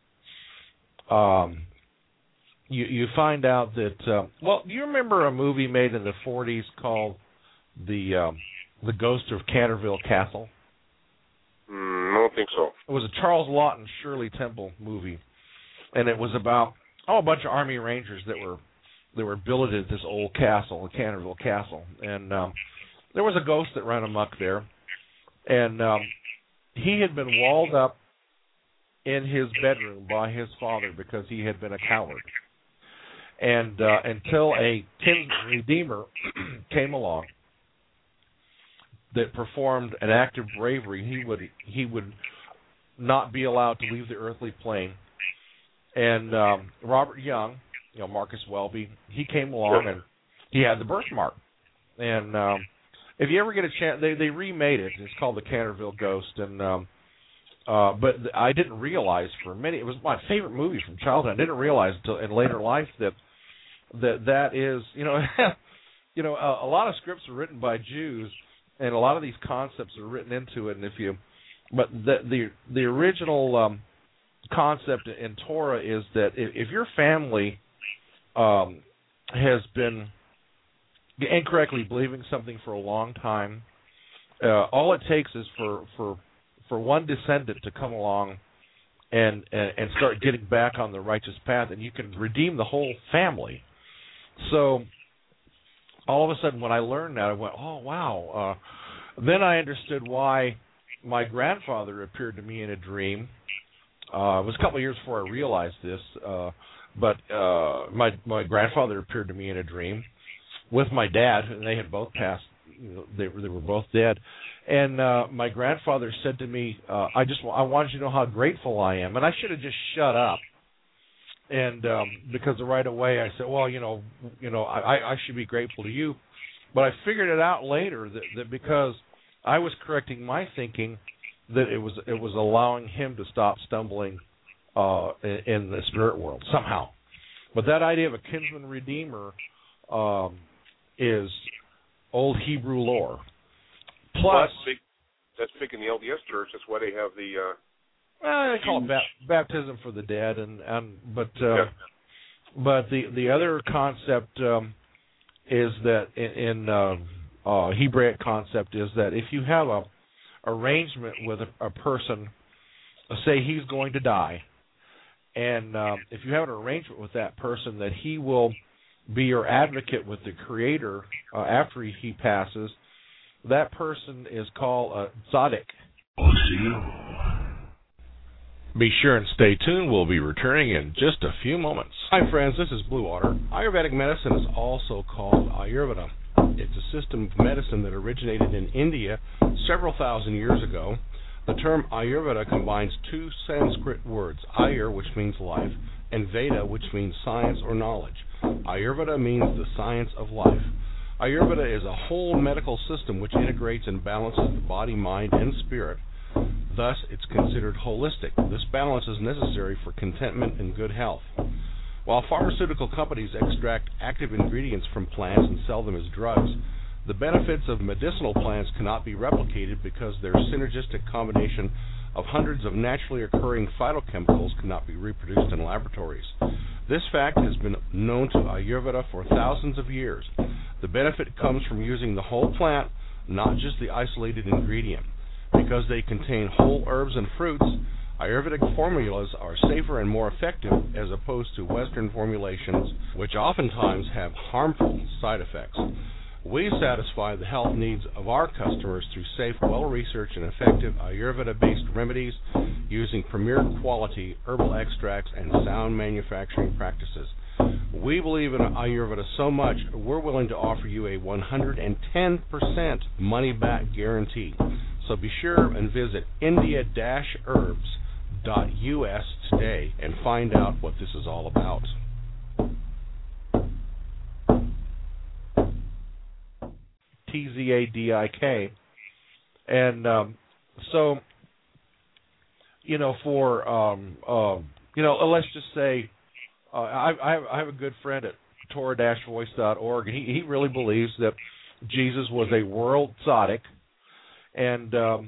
Um, you you find out that. Uh, well, do you remember a movie made in the forties called the um, the Ghost of Canterville Castle? Mm, I don't think so. It was a Charles Lawton, Shirley Temple movie, and it was about. Oh, a bunch of Army Rangers that were that were billeted at this old castle, the Canterville Castle, and um, there was a ghost that ran amok there, and um, he had been walled up in his bedroom by his father because he had been a coward, and uh, until a kinsman redeemer came along that performed an act of bravery, he would he would not be allowed to leave the earthly plane. And um, Robert Young, you know, Marcus Welby, he came along sure. and he had the birthmark. And um, if you ever get a chance, they they remade it. It's called the Canterville Ghost. And um, uh, but I didn't realize for many. It was my favorite movie from childhood. I didn't realize until in later life that that that is, you know, you know, a, a lot of scripts are written by Jews, and a lot of these concepts are written into it. And if you, but the the the original. Um, concept in Torah is that if your family um, has been incorrectly believing something for a long time, uh, all it takes is for, for for one descendant to come along and, and and start getting back on the righteous path, and you can redeem the whole family. So all of a sudden, when I learned that, I went, "Oh wow!" Uh, then I understood why my grandfather appeared to me in a dream. Uh, it was a couple of years before I realized this, uh, but uh, my my grandfather appeared to me in a dream with my dad, and they had both passed. You know, they they were both dead, and uh, my grandfather said to me, uh, "I just I wanted you to know how grateful I am," and I should have just shut up. And um, because right away I said, "Well, you know, you know, I, I should be grateful to you," but I figured it out later that, that because I was correcting my thinking. That it was it was allowing him to stop stumbling uh, in, in the spirit world somehow. But that idea of a kinsman redeemer um, is old Hebrew lore. Plus, well, that's, big, that's big in the L D S Church. That's why they have the. Uh, well, they call it ba- baptism for the dead, and, and but uh, yeah. but the the other concept um, is that in, in uh, uh, Hebraic concept is that if you have a arrangement with a, a person, say he's going to die, and um, if you have an arrangement with that person that he will be your advocate with the Creator uh, after he, he passes, that person is called a tzaddik. Be sure and stay tuned. We'll be returning in just a few moments. Hi friends, this is Blue Water. Ayurvedic medicine is also called Ayurveda. It's a system of medicine that originated in India several thousand years ago. The term Ayurveda combines two Sanskrit words, Ayur, which means life, and Veda, which means science or knowledge. Ayurveda means the science of life. Ayurveda is a whole medical system which integrates and balances the body, mind, and spirit. Thus, it's considered holistic. This balance is necessary for contentment and good health. While pharmaceutical companies extract active ingredients from plants and sell them as drugs, the benefits of medicinal plants cannot be replicated because their synergistic combination of hundreds of naturally occurring phytochemicals cannot be reproduced in laboratories. This fact has been known to Ayurveda for thousands of years. The benefit comes from using the whole plant, not just the isolated ingredient. Because they contain whole herbs and fruits, Ayurvedic formulas are safer and more effective as opposed to Western formulations, which oftentimes have harmful side effects. We satisfy the health needs of our customers through safe, well-researched, and effective Ayurveda-based remedies using premier quality herbal extracts and sound manufacturing practices. We believe in Ayurveda so much, we're willing to offer you a one hundred ten percent money-back guarantee. So be sure and visit india dash herbs dot U S today and find out what this is all about. T Z A D I K. And um, so, you know, for, um, uh, you know, let's just say, uh, I, I, have, I have a good friend at Torah dash voice dot org, and he, he really believes that Jesus was a world tzaddik, and um,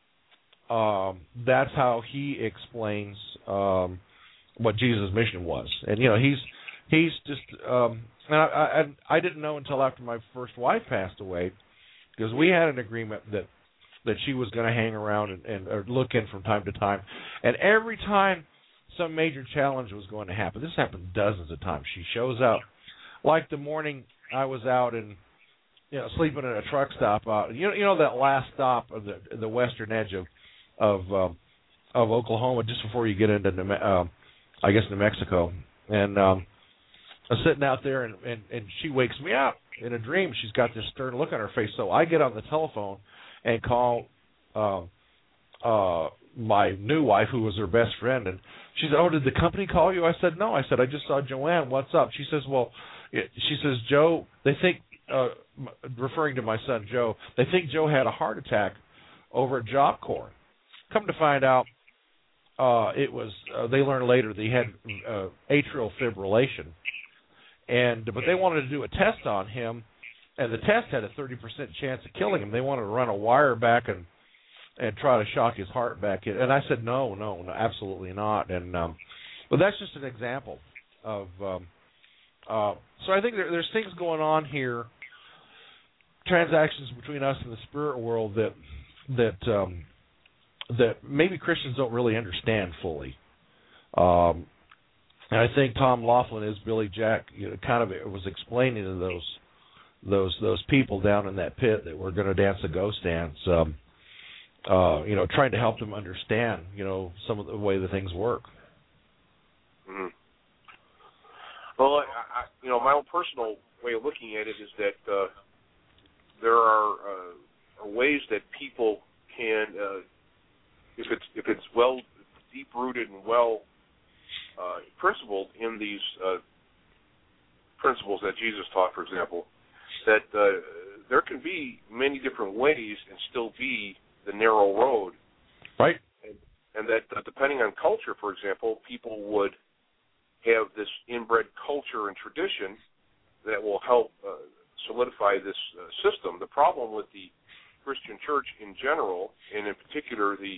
um, that's how he explains um, what Jesus' mission was. And, you know, he's he's just, um, and I, I, I didn't know until after my first wife passed away, because we had an agreement that, that she was going to hang around and, and or look in from time to time. And every time some major challenge was going to happen, this happened dozens of times, she shows up. Like the morning I was out and, you know, sleeping at a truck stop out. You know, you know that last stop of the the western edge of of um, of Oklahoma, just before you get into New, uh, I guess New Mexico. And um, I'm sitting out there, and, and and she wakes me up in a dream. She's got this stern look on her face. So I get on the telephone and call uh, uh, my new wife, who was her best friend, and she said, "Oh, did the company call you?" I said, "No." I said, "I just saw Joanne. What's up?" She says, "Well," she says, "Joe, they think." Uh, referring to my son Joe, they think Joe had a heart attack over at Job Corps. Come to find out, uh, it was. Uh, they learned later that he had uh, atrial fibrillation, and but they wanted to do a test on him, and the test had a thirty percent chance of killing him. They wanted to run a wire back and and try to shock his heart back in. And I said, no, no, no, absolutely not. And um, but that's just an example of. Um, uh, so I think there, there's things going on here. Transactions between us and the spirit world that that um, that maybe Christians don't really understand fully. Um, and I think Tom Laughlin, as Billy Jack, you know, kind of was explaining to those those those people down in that pit that were going to dance a ghost dance. Um, uh, you know, trying to help them understand, you know, some of the way the things work. Mm-hmm. Well, I, I, you know, my own personal way of looking at it is that. Uh, There are, uh, are ways that people can, uh, if it's if it's well deep rooted and well uh, principled in these uh, principles that Jesus taught, for example, that uh, there can be many different ways and still be the narrow road, right? And, and that uh, depending on culture, for example, people would have this inbred culture and tradition that will help. Uh, solidify this uh, system. The problem with the Christian church in general, and in particular the,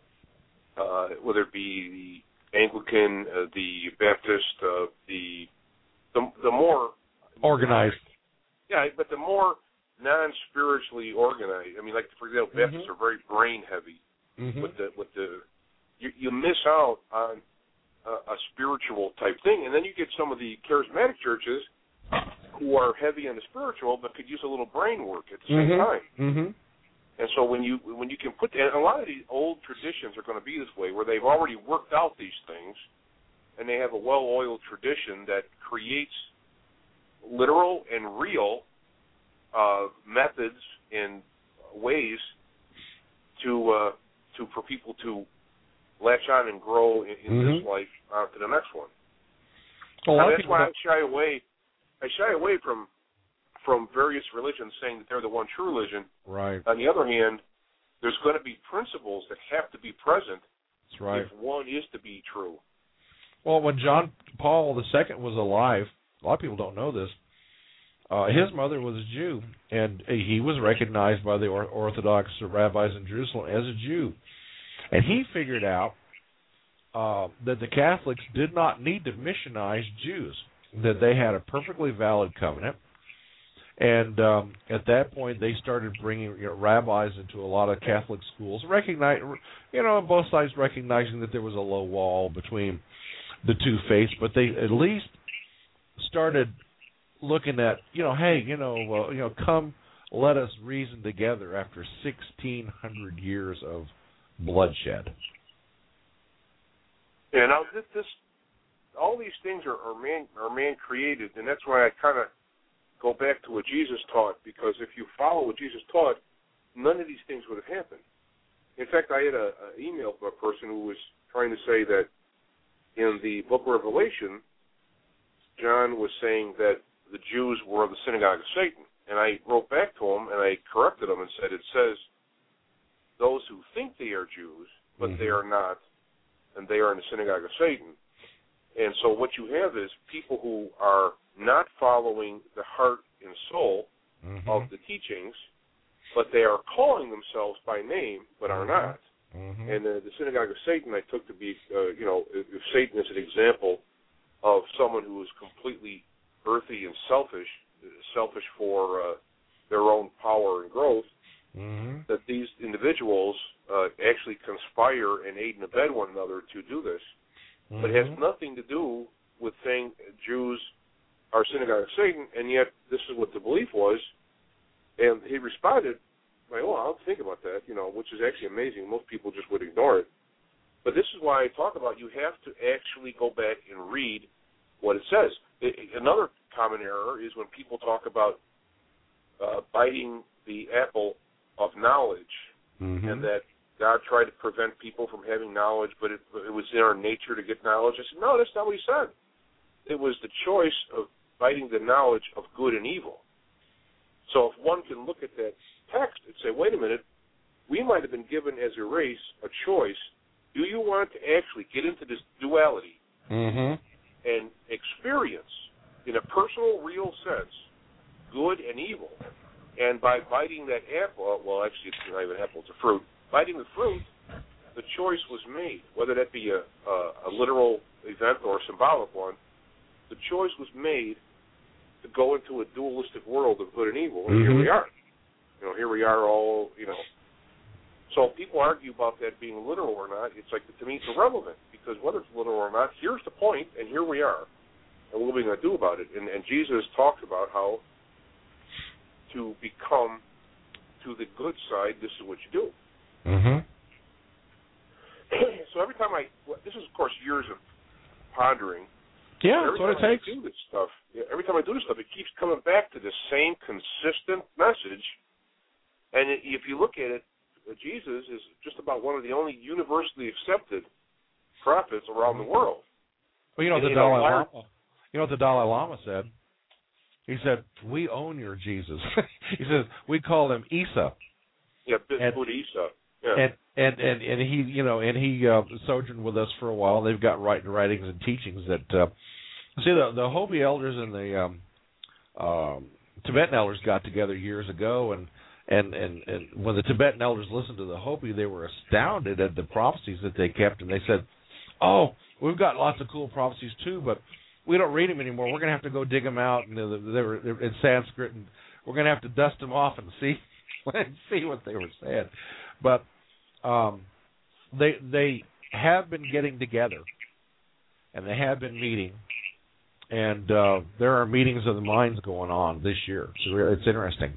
uh, whether it be the Anglican, uh, the Baptist, uh, the, the the more organized, yeah, but the more non-spiritually organized. I mean, like for example, Baptists mm-hmm. are very brain heavy. Mm-hmm. With the with the, you, you miss out on a, a spiritual type thing, and then you get some of the charismatic churches who are heavy on the spiritual, but could use a little brain work at the same mm-hmm. time. Mm-hmm. And so when you when you can put and a lot of these old traditions are going to be this way, where they've already worked out these things, and they have a well-oiled tradition that creates literal and real uh, methods and ways to uh, to for people to latch on and grow in, in mm-hmm. this life onto the next one. Well, and that's why I shy away. I shy away from from various religions saying that they're the one true religion. Right. On the other hand, there's going to be principles that have to be present. That's right. If one is to be true. Well, when John Paul the Second was alive, a lot of people don't know this. Uh, his mother was a Jew, and he was recognized by the Orthodox rabbis in Jerusalem as a Jew. And he figured out uh, that the Catholics did not need to missionize Jews, that they had a perfectly valid covenant. And um, at that point, they started bringing you know, rabbis into a lot of Catholic schools, recognize, you know, on both sides recognizing that there was a low wall between the two faiths, but they at least started looking at, you know, hey, you know, uh, you know, come, let us reason together after sixteen hundred years of bloodshed. Yeah, now this, this all these things are, are man are man created, and that's why I kind of go back to what Jesus taught, because if you follow what Jesus taught, none of these things would have happened. In fact, I had an email from a person who was trying to say that in the book of Revelation, John was saying that the Jews were of the synagogue of Satan. And I wrote back to him, and I corrected him and said, it says, those who think they are Jews, but mm-hmm. they are not, and they are in the synagogue of Satan. And so what you have is people who are not following the heart and soul mm-hmm. of the teachings, but they are calling themselves by name, but are mm-hmm. not. Mm-hmm. And uh, the synagogue of Satan I took to be, uh, you know, if, if Satan is an example of someone who is completely earthy and selfish, selfish for uh, their own power and growth, mm-hmm. that these individuals uh, actually conspire and aid and abet one another to do this. Mm-hmm. But it has nothing to do with saying Jews are synagogue of Satan, and yet this is what the belief was. And he responded, like, oh, I'll think about that, you know, which is actually amazing. Most people just would ignore it. But this is why I talk about you have to actually go back and read what it says. It, another common error is when people talk about uh, biting the apple of knowledge, mm-hmm. and that God tried to prevent people from having knowledge, but it, it was in our nature to get knowledge. I said, no, that's not what he said. It was the choice of biting the knowledge of good and evil. So if one can look at that text and say, wait a minute, we might have been given as a race a choice. Do you want to actually get into this duality mm-hmm. and experience, in a personal, real sense, good and evil? And by biting that apple, well, actually, it's not even an apple, it's a fruit. Biting the fruit, the choice was made, whether that be a, a, a literal event or a symbolic one. The choice was made to go into a dualistic world of good and evil, and mm-hmm. here we are. You know, here we are all, you know. So people argue about that being literal or not. It's like, to me, it's irrelevant, because whether it's literal or not, here's the point, and here we are. And what are we going to do about it? And, and Jesus talks about how to become to the good side, this is what you do. Mm-hmm. So every time I, well, this is, of course, years of pondering. Yeah, that's what it takes. Every time I do this stuff, every time I do this stuff, it keeps coming back to the same consistent message. And if you look at it, Jesus is just about one of the only universally accepted prophets around the world. Well, you know, the and, Dalai you know, Lama. You know what the Dalai Lama said? He said, "We own your Jesus." He says, "We call him Isa." Yeah, and, Buddha Isa. Yeah. And, and and and he, you know, and he uh, sojourned with us for a while. They've got writing, writings and teachings that. Uh, see, the the Hopi elders and the um, um, Tibetan elders got together years ago, and. And, and and when the Tibetan elders listened to the Hopi, they were astounded at the prophecies that they kept, and they said, "Oh, we've got lots of cool prophecies too, but we don't read them anymore. We're going to have to go dig them out, and they were in Sanskrit, and we're going to have to dust them off and see and see what they were saying." But um, they they have been getting together, and they have been meeting, and uh, there are meetings of the minds going on this year. So it's interesting.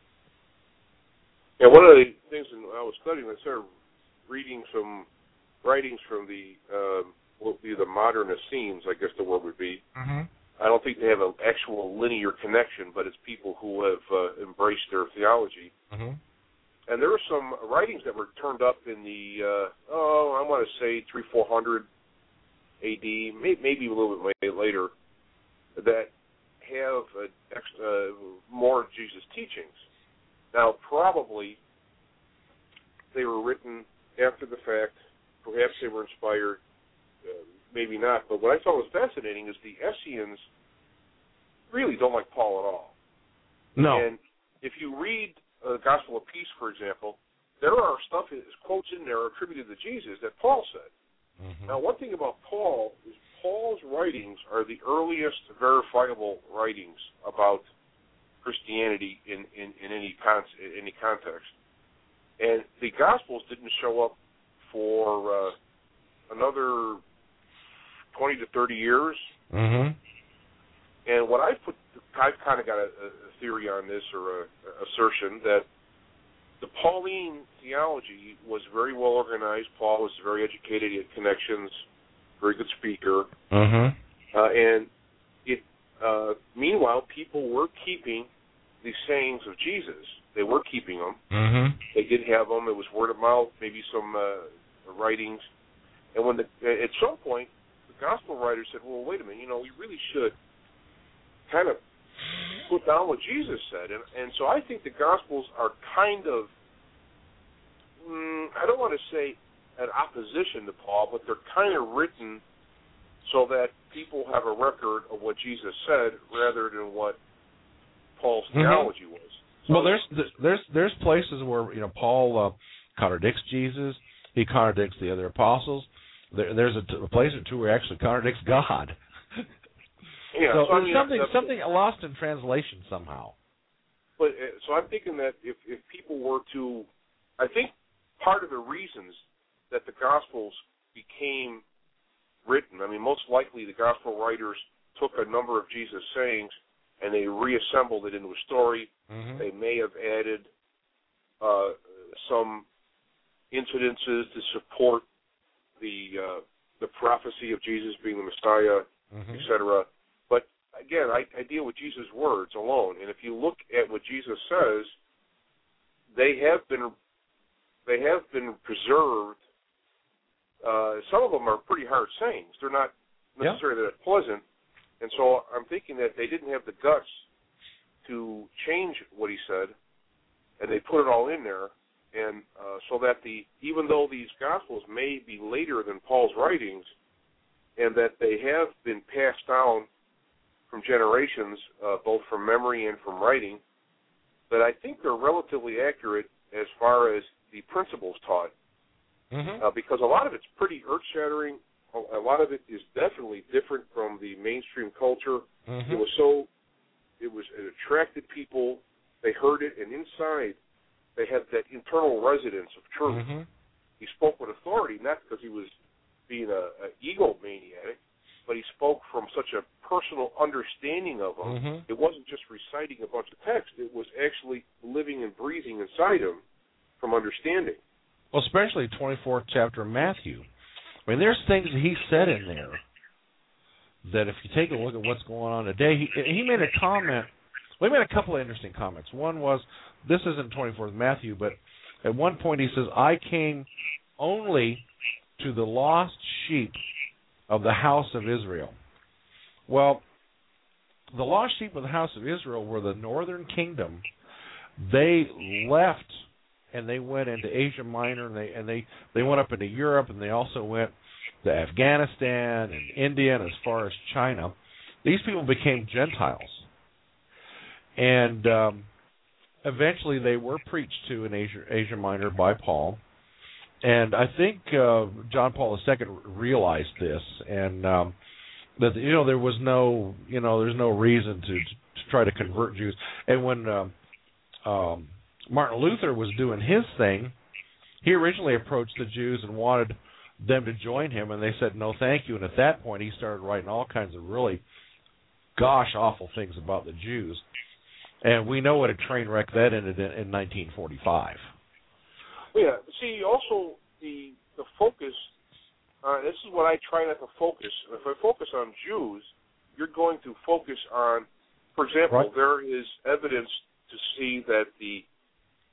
Yeah, one of the things when I was studying, I started reading some writings from the um, what would be the modern Essenes, I guess the word would be. Mm-hmm. I don't think they have an actual linear connection, but it's people who have uh, embraced their theology. Mm-hmm. And there were some writings that were turned up in the, uh, oh, I want to say three, four hundred A D, maybe a little bit later, that have uh, uh, more of Jesus' teachings. Now, probably they were written after the fact. Perhaps they were inspired, uh, maybe not. But what I thought was fascinating is the Essenes really don't like Paul at all. No. And if you read uh, the Gospel of Peace, for example, there are stuff, quotes in there attributed to Jesus that Paul said. Mm-hmm. Now, one thing about Paul is Paul's writings are the earliest verifiable writings about Christianity in, in, in any con- in any context. And the Gospels didn't show up for uh, another twenty to thirty years. Mm-hmm. And what I've put, I've kind of got a, a theory on this, or a, a assertion, that the Pauline theology was very well organized. Paul was very educated. He had connections, very good speaker. Mm-hmm. Uh, and it, uh, meanwhile, people were keeping the sayings of Jesus. They were keeping them. Mm-hmm. They did have them. It was word of mouth, maybe some uh, writings. And when the, at some point, the gospel writers said, well, wait a minute, you know, we really should kind of put down what Jesus said. And, and so I think the Gospels are kind of, mm, I don't want to say an opposition to Paul, but they're kind of written so that people have a record of what Jesus said rather than what Paul's mm-hmm. theology was. So well, there's there's there's places where, you know, Paul uh, contradicts Jesus. He contradicts the other apostles. There, there's a, t- a place or two where he actually contradicts God. Yeah, so, so I mean, something that's, something lost in translation somehow. But uh, so I'm thinking that if, if people were to, I think part of the reasons that the Gospels became written, I mean, most likely the Gospel writers took a number of Jesus' sayings and they reassembled it into a story. Mm-hmm. They may have added uh, some incidences to support the uh, the prophecy of Jesus being the Messiah, mm-hmm. et cetera. But again, I, I deal with Jesus' words alone, and if you look at what Jesus says, they have been they have been preserved. Uh, some of them are pretty hard sayings; they're not necessarily yeah. that pleasant. And so I'm thinking that they didn't have the guts to change what he said, and they put it all in there, and uh, so that the even though these Gospels may be later than Paul's writings, and that they have been passed down from generations, uh, both from memory and from writing, that I think they're relatively accurate as far as the principles taught, mm-hmm. uh, because a lot of it's pretty earth-shattering. A lot of it is definitely different from the mainstream culture. Mm-hmm. It was so, it was it attracted people. They heard it, and inside they had that internal resonance of truth. Mm-hmm. He spoke with authority, not because he was being a, a egomaniac, but he spoke from such a personal understanding of them. Mm-hmm. It wasn't just reciting a bunch of text. It was actually living and breathing inside him from understanding. Well, especially twenty-fourth chapter of Matthew. I mean, there's things that he said in there that if you take a look at what's going on today, he, he made a comment. Well, he made a couple of interesting comments. One was, this isn't twenty-fourth Matthew, but at one point he says, I came only to the lost sheep of the house of Israel. Well, the lost sheep of the house of Israel were the northern kingdom. They left and they went into Asia Minor, and they and they, they went up into Europe, and they also went to Afghanistan and India and as far as China. These people became Gentiles. And um, eventually they were preached to in Asia, Asia Minor by Paul. And I think uh, John Paul the Second realized this, and um, that you know there was no you know there's no reason to to try to convert Jews. And when um, um, Martin Luther was doing his thing, he originally approached the Jews and wanted them to join him, and they said no, thank you. And at that point, he started writing all kinds of really gosh awful things about the Jews. And we know what a train wreck that ended in, in nineteen forty-five. Yeah. See, also the the focus. Uh, this is what I try not to focus. If I focus on Jews, you're going to focus on, for example, right. there is evidence to see that the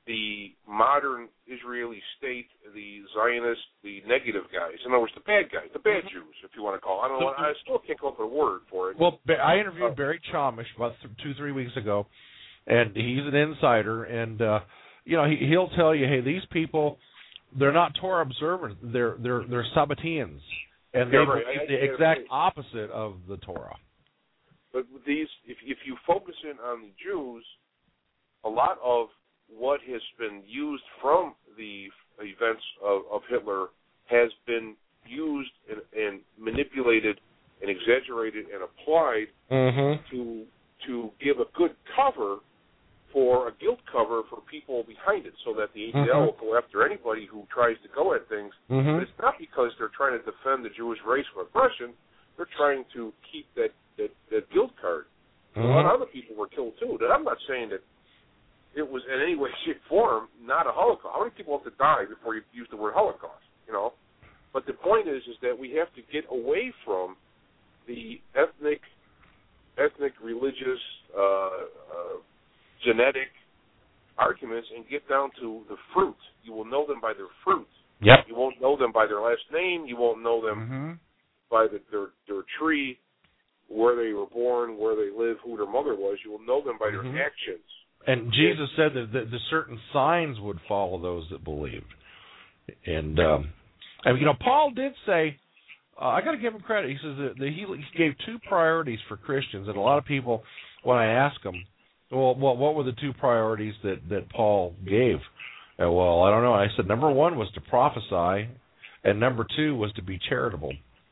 the modern Israeli state, the Zionist, the negative guys. In other words, the bad guys, the bad Jews, if you want to call it. I don't know. I still can't come up with a word for it. Well, I interviewed uh, Barry Chamish about th- two, three weeks ago, and he's an insider, and uh, you know he, he'll tell you, hey, these people, they're not Torah observant, they're they're they're Sabbateans, and they yeah, right. believe I, the I, exact I, opposite of the Torah. But with these, if if you focus in on the Jews, a lot of what has been used from the events of, of Hitler has been used and, and manipulated and exaggerated and applied mm-hmm. to to give a good cover for a guilt cover for people behind it, so that the A D L mm-hmm. will go after anybody who tries to go at things. Mm-hmm. But it's not because they're trying to defend the Jewish race from oppression. They're trying to keep that, that, that guilt card. Mm-hmm. A lot of other people were killed too. And I'm not saying that it was in any way, shape, form not a Holocaust. How many people have to die before you use the word Holocaust? You know, but the point is, is that we have to get away from the ethnic, ethnic, religious, uh, uh, genetic arguments and get down to the fruit. You will know them by their fruit. Yep. You won't know them by their last name. You won't know them mm-hmm. by the, their their tree, where they were born, where they live, who their mother was. You will know them by mm-hmm. their actions. And Jesus said that the, the certain signs would follow those that believed. And, um, and you know, Paul did say, uh, I got to give him credit. He says that, that he, he gave two priorities for Christians. And a lot of people, when I ask them, well, what, what were the two priorities that, that Paul gave? Uh, well, I don't know. I said number one was to prophesy, and number two was to be charitable.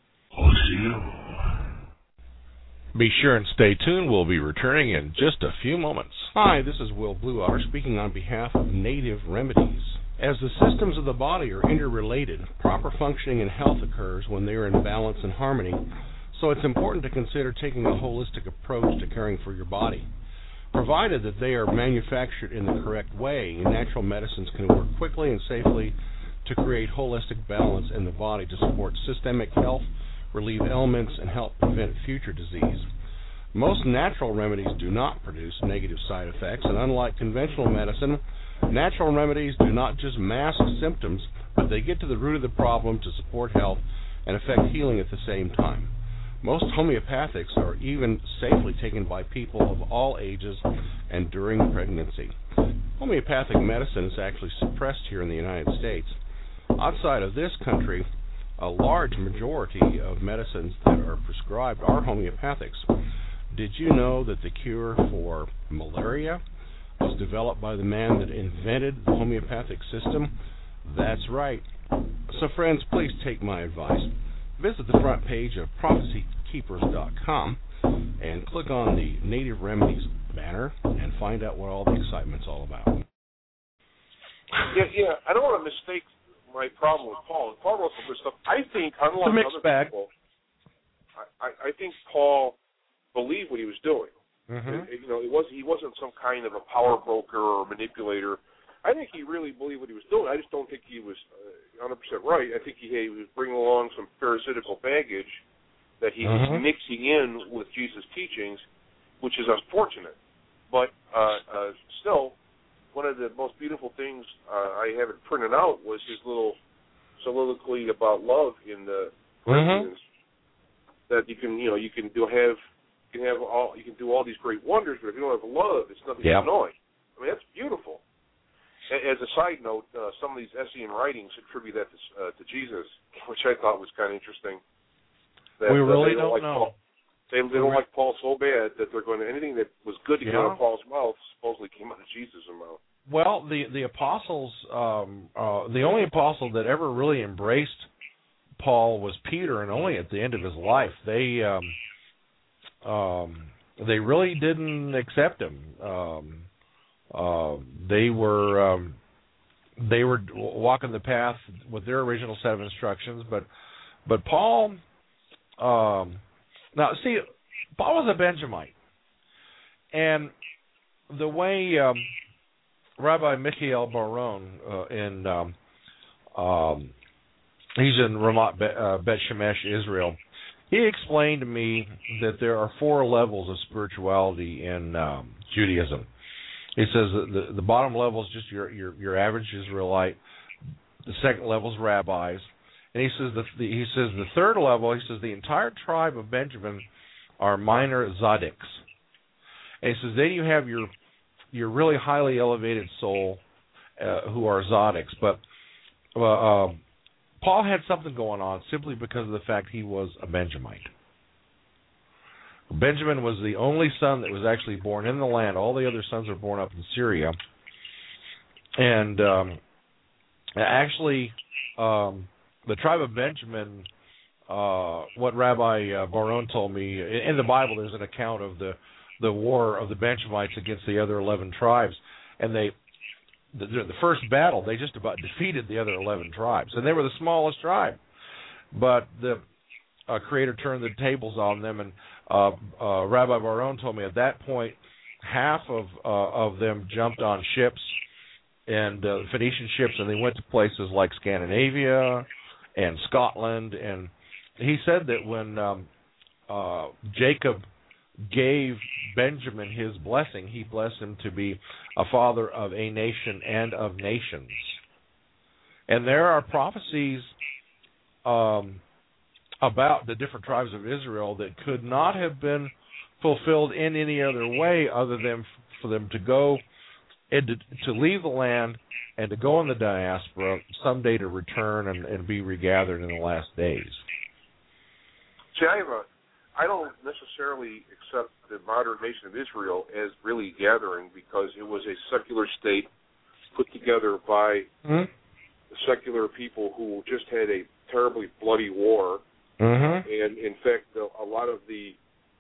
Be sure and stay tuned. We'll be returning in just a few moments. Hi, this is Will Blueotter speaking on behalf of Native Remedies. As the systems of the body are interrelated, proper functioning and health occurs when they are in balance and harmony, so it's important to consider taking a holistic approach to caring for your body. Provided that they are manufactured in the correct way, natural medicines can work quickly and safely to create holistic balance in the body to support systemic health, relieve ailments, and help prevent future disease. Most natural remedies do not produce negative side effects, and unlike conventional medicine, natural remedies do not just mask symptoms, but they get to the root of the problem to support health and affect healing at the same time. Most homeopathics are even safely taken by people of all ages and during pregnancy. Homeopathic medicine is actually suppressed here in the United States. Outside of this country, a large majority of medicines that are prescribed are homeopathics. Did you know that the cure for malaria was developed by the man that invented the homeopathic system? That's right. So friends, please take my advice. Visit the front page of prophecy keepers dot com and click on the Native Remedies banner and find out what all the excitement's all about. Yeah, yeah. I don't want to mistake my problem with Paul. Paul wrote some good stuff. I think, unlike it's a mixed other bag. people, I, I, I think Paul believed what he was doing. Mm-hmm. It, you know, it was he wasn't some kind of a power broker or manipulator. I think he really believed what he was doing. I just don't think he was uh, one hundred percent right. I think he, he was bringing along some parasitical baggage that he mm-hmm. was mixing in with Jesus' teachings, which is unfortunate. But uh, uh, still, one of the most beautiful things uh, I have it printed out was his little soliloquy about love in the Corinthians. Mm-hmm. That you can, you know, you can do have, you can have all, you can do all these great wonders, but if you don't have love, it's nothing yep. to annoy. I mean, that's beautiful. As a side note, uh, some of these Essene writings attribute that to, uh, to Jesus, which I thought was kind of interesting. That, we really uh, don't, don't like know. Paul. They, they don't like Paul so bad that they're going to anything that was good to yeah. come out of Paul's mouth supposedly came out of Jesus' mouth. Well, the the apostles, um, uh, the only apostle that ever really embraced Paul was Peter, and only at the end of his life they um, um, they really didn't accept him. Um, uh, they were um, they were walking the path with their original set of instructions, but but Paul. Um, now, see, Paul was a Benjamite, and the way um, Rabbi Michael Baron uh, in um, um, he's in Ramat Bet, uh, Bet Shemesh, Israel. He explained to me that there are four levels of spirituality in um, Judaism. He says that the, the bottom level is just your, your, your average Israelite. The second level is rabbis. And he says the, the he says the third level, he says the entire tribe of Benjamin are minor tzaddiks. And he says then you have your your really highly elevated soul uh, who are tzaddiks. But uh, uh, Paul had something going on simply because of the fact he was a Benjamite. Benjamin was the only son that was actually born in the land. All the other sons were born up in Syria. And um, actually, um, the tribe of Benjamin, uh, what Rabbi uh, Baron told me, in, in the Bible there's an account of the, the war of the Benjamites against the other eleven tribes. And they, the, the first battle, they just about defeated the other eleven tribes. And they were the smallest tribe. But the uh, Creator turned the tables on them, and Uh, uh, Rabbi Baron told me at that point half of uh, of them jumped on ships and uh, Phoenician ships, and they went to places like Scandinavia and Scotland. And he said that when um, uh, Jacob gave Benjamin his blessing, he blessed him to be a father of a nation and of nations. And there are prophecies Um, about the different tribes of Israel that could not have been fulfilled in any other way other than for them to go and to, to leave the land and to go in the diaspora someday to return and, and be regathered in the last days. See, I, have a, I don't necessarily accept the modern nation of Israel as really gathering because it was a secular state put together by mm-hmm. secular people who just had a terribly bloody war. Mm-hmm. And, in fact, a lot of the,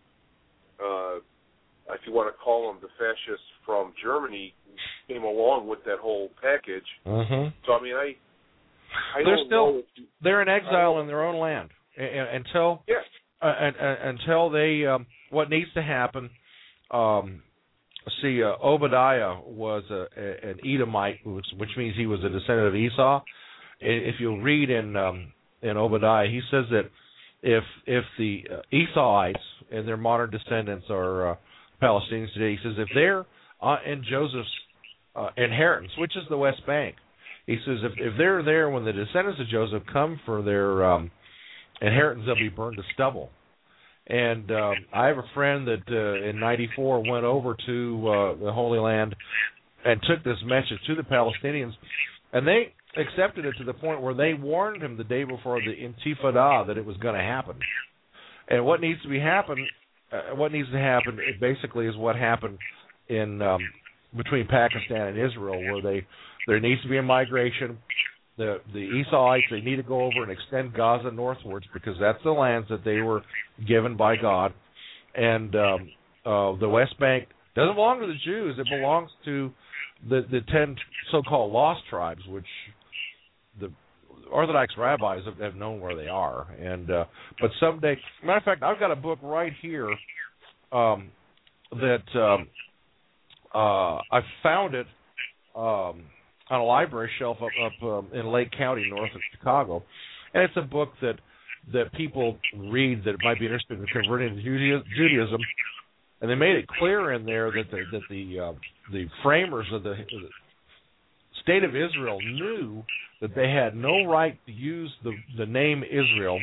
uh, if you want to call them the fascists from Germany, came along with that whole package. Mm-hmm. So, I mean, I, I they're don't still, know. If you, they're in exile in their own land until, yeah. uh, until they, um, what needs to happen, um, see, uh, Obadiah was a, a, an Edomite, which, which means he was a descendant of Esau. If you read in um, in Obadiah, he says that if if the uh, Esauites and their modern descendants are uh, Palestinians today, he says if they're uh, in Joseph's uh, inheritance, which is the West Bank, he says if, if they're there when the descendants of Joseph come for their um, inheritance, they'll be burned to stubble. And um, I have a friend that uh, in ninety-four went over to uh, the Holy Land and took this message to the Palestinians, and they accepted it to the point where they warned him the day before the Intifada that it was going to happen. And what needs to be happen, uh, what needs to happen, it basically is what happened in um, between Pakistan and Israel, where they there needs to be a migration. The the Esauites, they need to go over and extend Gaza northwards because that's the lands that they were given by God. And um, uh, the West Bank doesn't belong to the Jews; it belongs to the the ten so-called lost tribes, which the Orthodox rabbis have, have known where they are. And uh, but someday, matter of fact, I've got a book right here um, that um, uh, I found it um, on a library shelf up, up um, in Lake County, north of Chicago, and it's a book that that people read that might be interested in converting to Judaism. And they made it clear in there that the that the uh, the framers of the, the state of Israel knew that they had no right to use the the name Israel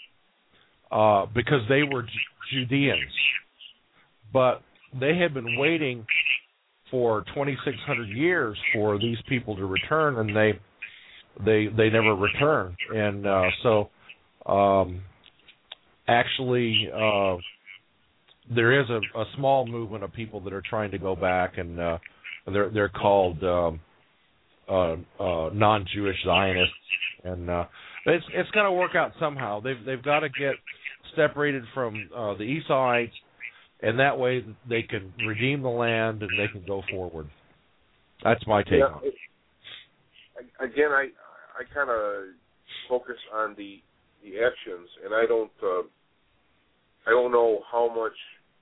uh, because they were J- Judeans, but they had been waiting for twenty-six hundred years for these people to return, and they they they never returned, and uh, so um, actually. Uh, There is a, a small movement of people that are trying to go back, and uh, they're they're called um, uh, uh, non-Jewish Zionists, and uh, it's it's going to work out somehow. They've they've got to get separated from uh, the Esauites, and that way they can redeem the land and they can go forward. That's my take yeah, on it. Again, I I kind of focus on the the actions, and I don't. Uh, I don't know how much.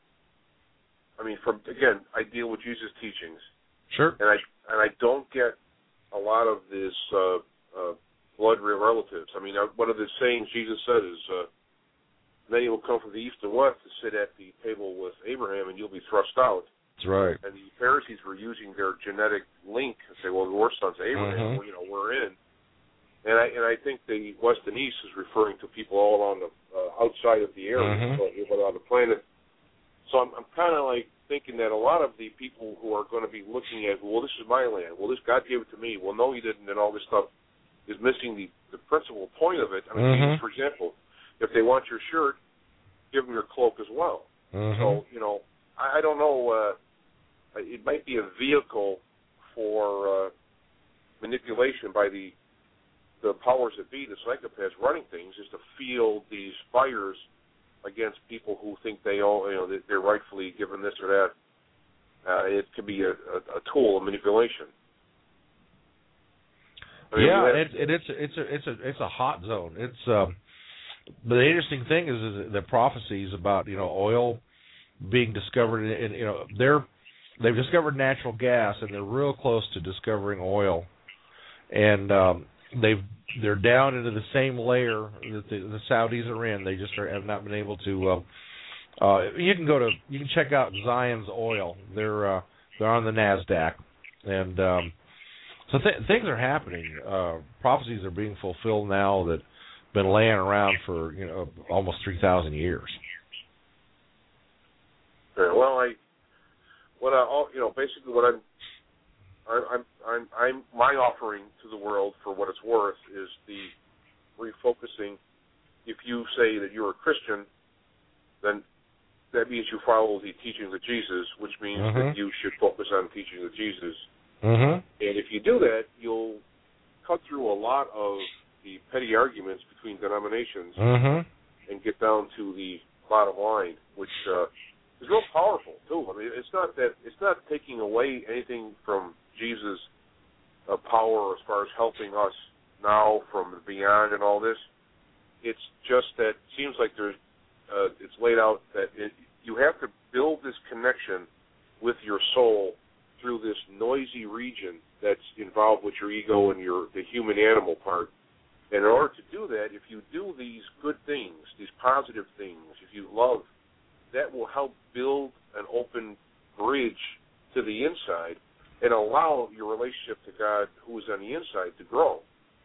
I mean, from again, I deal with Jesus' teachings. Sure. And I and I don't get a lot of this uh, uh, blood relatives. I mean, one of the sayings Jesus said is, uh, "Many will come from the east and west to sit at the table with Abraham, and you'll be thrust out." That's right. And the Pharisees were using their genetic link and say, well, we're sons of Abraham, Mm-hmm. well, you know, we're in. And I and I think the West and East is referring to people all on the uh, outside of the area, Mm-hmm. so, on the planet. So I'm, I'm kind of like thinking that a lot of the people who are going to be looking at, well, this is my land. Well, this God gave it to me. Well, no, you didn't, and all this stuff is missing the, the principal point of it. I mean, Mm-hmm. Jesus, for example, if they want your shirt, give them your cloak as well. Mm-hmm. So, you know, I, I don't know. Uh, it might be a vehicle for uh, manipulation by the the powers that be, the psychopaths running things, is to field these fires against people who think they own, you know, that they're rightfully given this or that. Uh, it could be a, a, a tool of manipulation. I mean, yeah, have, it's it, it's it's a it's a it's a hot zone. It's um, but the interesting thing is, is the prophecies about, you know, oil being discovered, and, you know, they're they've discovered natural gas, and they're real close to discovering oil, and um, they've they're down into the same layer that the, the Saudis are in. They just are, have not been able to. Uh, uh, you can go to you can check out Zion's Oil. They're uh, they're on the NASDAQ, and um, so th- things are happening. Uh, prophecies are being fulfilled now that been laying around for, you know, almost three thousand years. Okay, well, I what I you know basically what I'm I'm I'm I'm my offering to the world, for what it's worth, is the refocusing. If you say that you're a Christian, then that means you follow the teachings of Jesus, which means mm-hmm. that you should focus on the teachings of Jesus. Mm-hmm. And if you do that, you'll cut through a lot of the petty arguments between denominations mm-hmm. and get down to the bottom line, which uh, is real powerful too. I mean, it's not that it's not taking away anything from Jesus' uh, power as far as helping us now from beyond and all this. It's just that it seems like there's uh, it's laid out that it, you have to build this connection with your soul through this noisy region that's involved with your ego and your the human animal part. And in order to do that, if you do these good things, these positive things, if you love, that will help build an open bridge to the inside and allow your relationship to God, who is on the inside, to grow.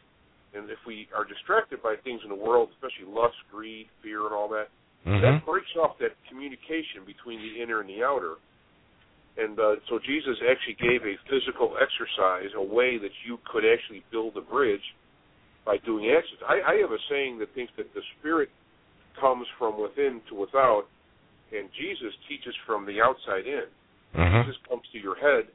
And if we are distracted by things in the world, especially lust, greed, fear, and all that, mm-hmm. that breaks off that communication between the inner and the outer. And uh, so Jesus actually gave a physical exercise, a way that you could actually build a bridge by doing actions. I, I have a saying that thinks that the spirit comes from within to without, and Jesus teaches from the outside in. Mm-hmm. Jesus comes to your head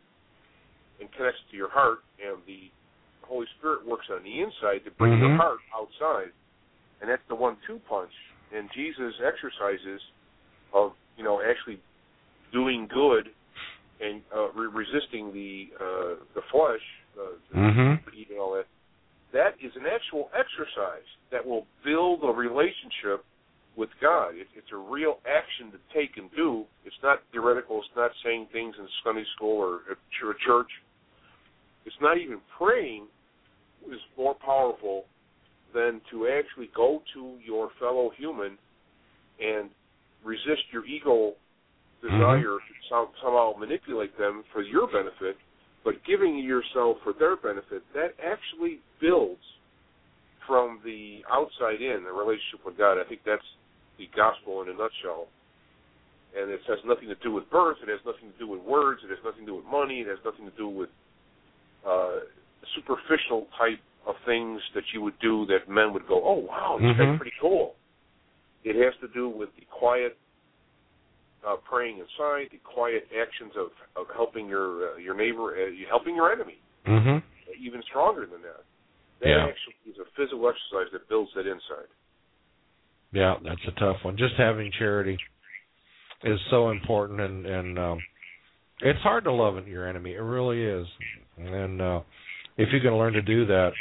and connects to your heart, and the Holy Spirit works on the inside to bring mm-hmm. your heart outside. And that's the one two punch. And Jesus' exercises of, you know, actually doing good and uh, re- resisting the uh, the flesh, uh, mm-hmm. the, you know, that, that is an actual exercise that will build a relationship with God. It, it's a real action to take and do. It's not theoretical. It's not saying things in Sunday school or at church. It's not even praying is more powerful than to actually go to your fellow human and resist your ego desire mm-hmm. to some, somehow manipulate them for your benefit, but giving yourself for their benefit. That actually builds from the outside in the relationship with God. I think that's the gospel in a nutshell. And it has nothing to do with birth. It has nothing to do with words. It has nothing to do with money. It has nothing to do with uh, superficial type of things that you would do that men would go, oh, wow, this mm-hmm. guy's pretty cool. It has to do with the quiet uh, praying inside, the quiet actions of, of helping your uh, your neighbor, uh, helping your enemy, mm-hmm. even stronger than that. That yeah. actually is a physical exercise that builds that inside. Yeah, that's a tough one. Just having charity is so important, and, and um, it's hard to love your enemy. It really is. And uh, if you can learn to do that.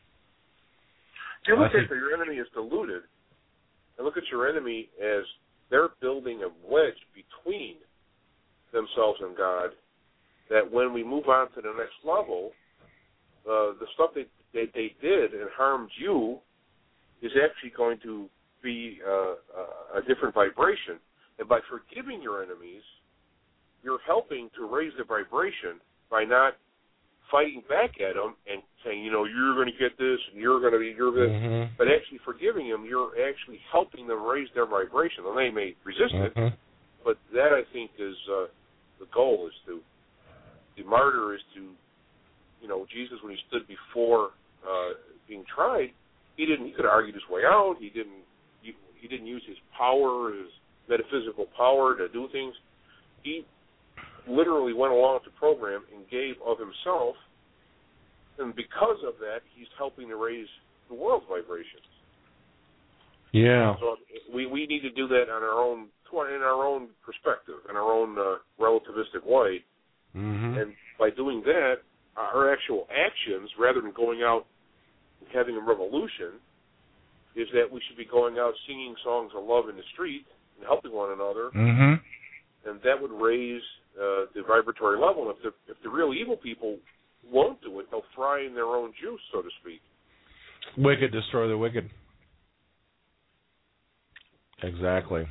You look I at think... your enemy is deluded, and look at your enemy as they're building a wedge between themselves and God, that when we move on to the next level, uh, the stuff that they, they did and harmed you is actually going to be uh, a different vibration. And by forgiving your enemies, you're helping to raise the vibration by not fighting back at them and saying, you know, you're going to get this and you're going to be, you're this, mm-hmm. but actually forgiving them, you're actually helping them raise their vibration. And they may resist mm-hmm. it, but that, I think, is uh, the goal, is to, the martyr is to, you know, Jesus, when he stood before uh, being tried, he didn't, he could have argued his way out. He didn't, he, he didn't use his power, his metaphysical power to do things. He literally went along with the program and gave of himself, and because of that, he's helping to raise the world's vibrations. Yeah. So we we need to do that on our own, in our own perspective, in our own uh, relativistic way. Mm-hmm. And by doing that, our actual actions, rather than going out and having a revolution, is that we should be going out singing songs of love in the street and helping one another, mm-hmm. and that would raise uh, the vibratory level. And if the, if the real evil people won't do it, they'll fry in their own juice, so to speak. Wicked destroy the wicked. Exactly.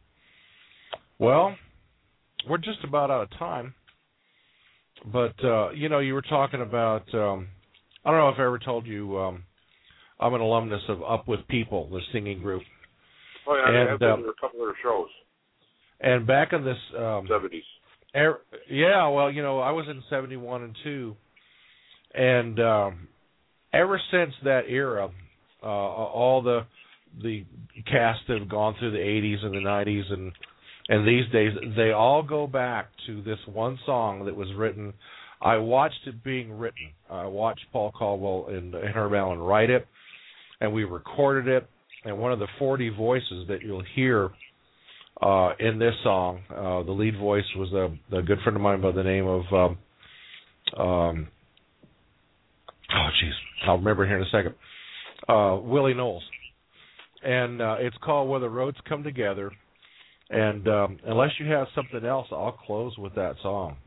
Well, we're just about out of time. But, uh, you know, you were talking about, um, I don't know if I ever told you, um, I'm an alumnus of Up With People, the singing group. Oh, yeah, and, I've been um, to a couple of their shows. And back in this... Um, seventies. Er, yeah, well, you know, I was in seventy-one and two. And um, ever since that era, uh, all the the cast have gone through the eighties and the nineties, and and these days, they all go back to this one song that was written. I watched it being written. I watched Paul Caldwell and, and Herb Allen write it, and we recorded it. And one of the forty voices that you'll hear uh, in this song, uh, the lead voice was a, a good friend of mine by the name of, um, um, oh, jeez, I'll remember here in a second, uh, Willie Knowles. And uh, it's called Where the Roads Come Together. And um, unless you have something else, I'll close with that song.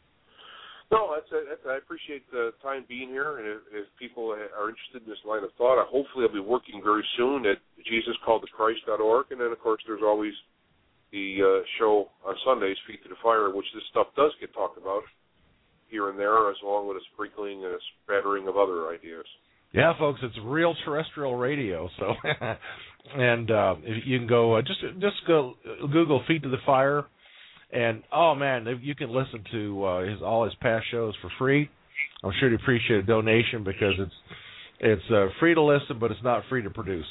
No, that's, that's, I appreciate the time being here, and if, if people are interested in this line of thought, I hopefully I'll be working very soon at Jesus Called the Christ dot org, and then, of course, there's always the uh, show on Sundays, Feet to the Fire, which this stuff does get talked about here and there, as along with a sprinkling and a spattering of other ideas. Yeah, folks, it's real terrestrial radio, so and uh, if you can go uh, just just go Google Feet to the Fire. And, oh, man, you can listen to uh, his all his past shows for free. I'm sure he'd appreciate a donation because it's it's uh, free to listen, but it's not free to produce.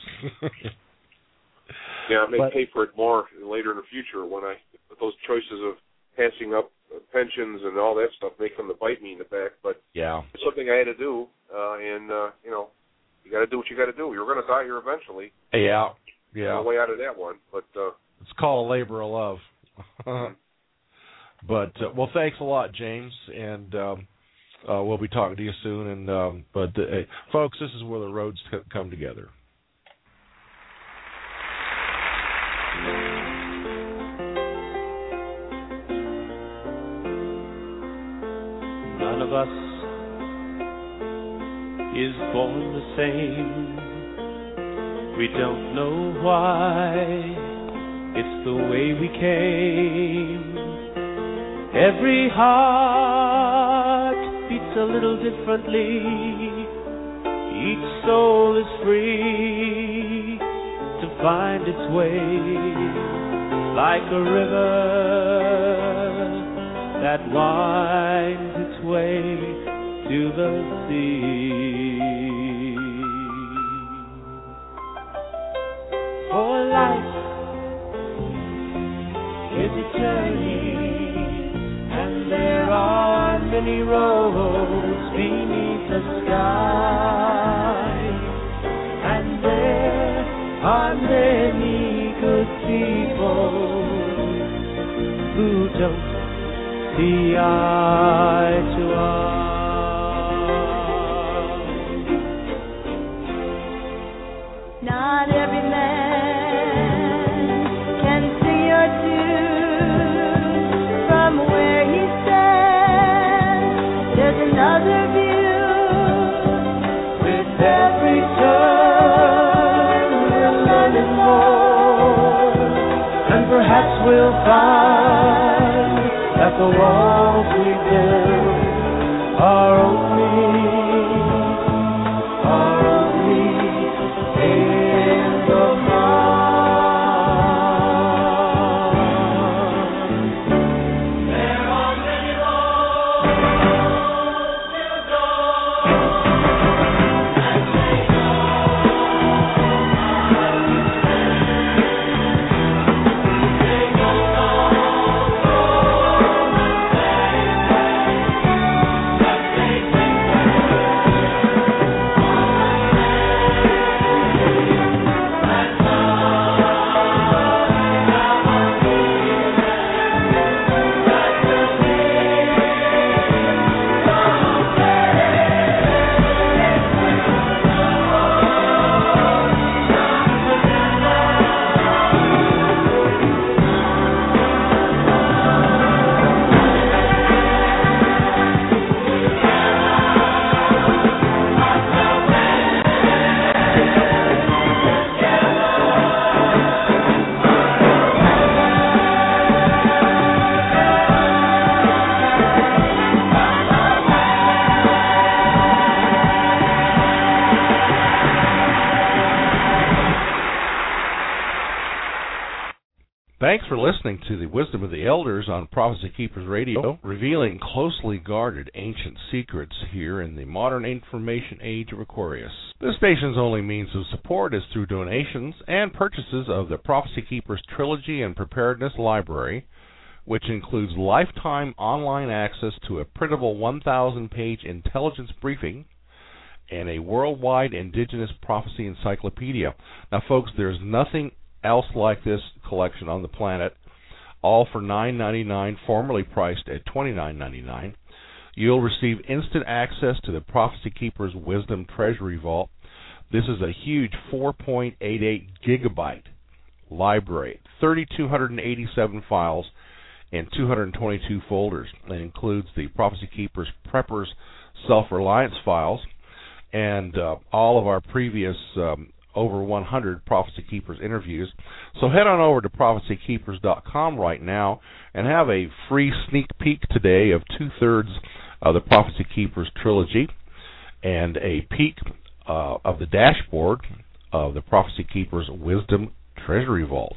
Yeah, I may but, pay for it more later in the future when I those choices of passing up pensions and all that stuff may come to bite me in the back. But yeah, it's something I had to do, uh, and, uh, you know, you got to do what you got to do. You're going to die here eventually. Yeah, yeah. No way out of that one. But uh, it's called a labor of love. But, uh, well, thanks a lot, James, and um, uh, we'll be talking to you soon. And um, But, uh, folks, this is where the roads c- come together. None of us is born the same. We don't know why. It's the way we came. Every heart beats a little differently. Each soul is free to find its way, like a river that winds its way to the sea. For life is a journey, and there are many roads beneath the sky, and there are many good people who don't see eye to eye. Not every man can sing your tune from where he stands. There's another view with every turn. We're learning more, and perhaps we'll find that that the walls we build are only, are only in the mind. There are many roads to go, and they know they go Thanks for listening to the Wisdom of the Elders on Prophecy Keepers Radio, revealing closely guarded ancient secrets here in the modern information age of Aquarius. This station's only means of support is through donations and purchases of the Prophecy Keepers Trilogy and Preparedness Library, which includes lifetime online access to a printable one thousand page intelligence briefing and a worldwide indigenous prophecy encyclopedia. Now, folks, there's nothing else like this collection on the planet, all for nine ninety-nine, formerly priced at twenty-nine ninety-nine. You'll receive instant access to the Prophecy Keepers Wisdom Treasury Vault. This is a huge four point eight eight gigabyte library, three thousand two hundred eighty-seven files and two hundred twenty-two folders. It includes the Prophecy Keepers Preppers Self-Reliance files and uh, all of our previous um, over one hundred Prophecy Keepers interviews. So head on over to prophecy keepers dot com right now and have a free sneak peek today of two-thirds of the Prophecy Keepers trilogy and a peek uh, of the dashboard of the Prophecy Keepers Wisdom Treasury Vault.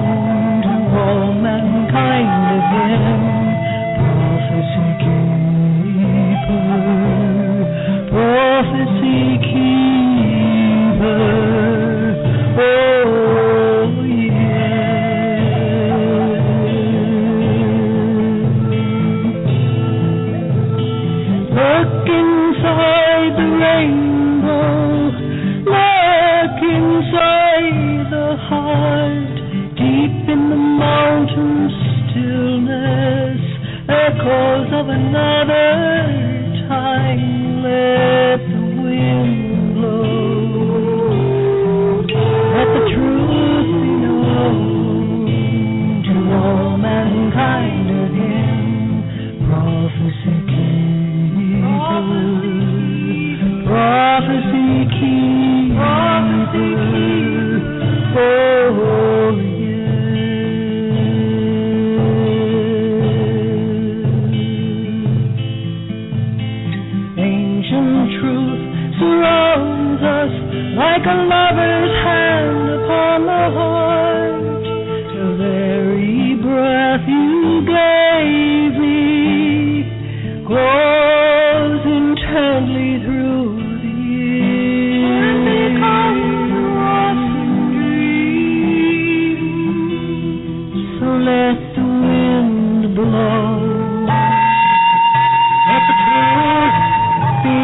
Prophecy Keepers. Father's hand upon the heart, the very breath you gave me grows intently through the years. And becomes a waffling dream. So let the wind blow. Let the truth be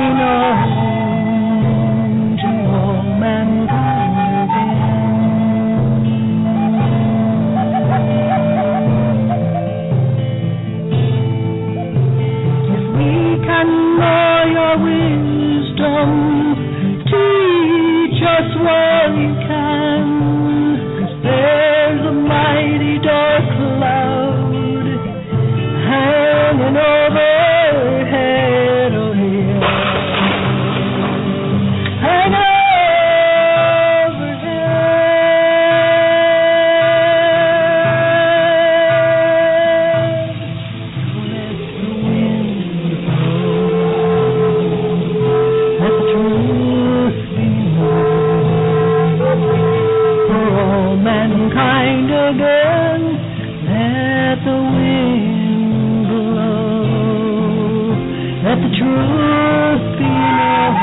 known to all mankind again. If we can know your wisdom, teach us while you can. 'Cause there's a mighty dark cloud hanging overhead, oh yeah, hanging overhead. Let the wind blow, let the truth be known for all mankind again. Let the wind blow, let the truth be known.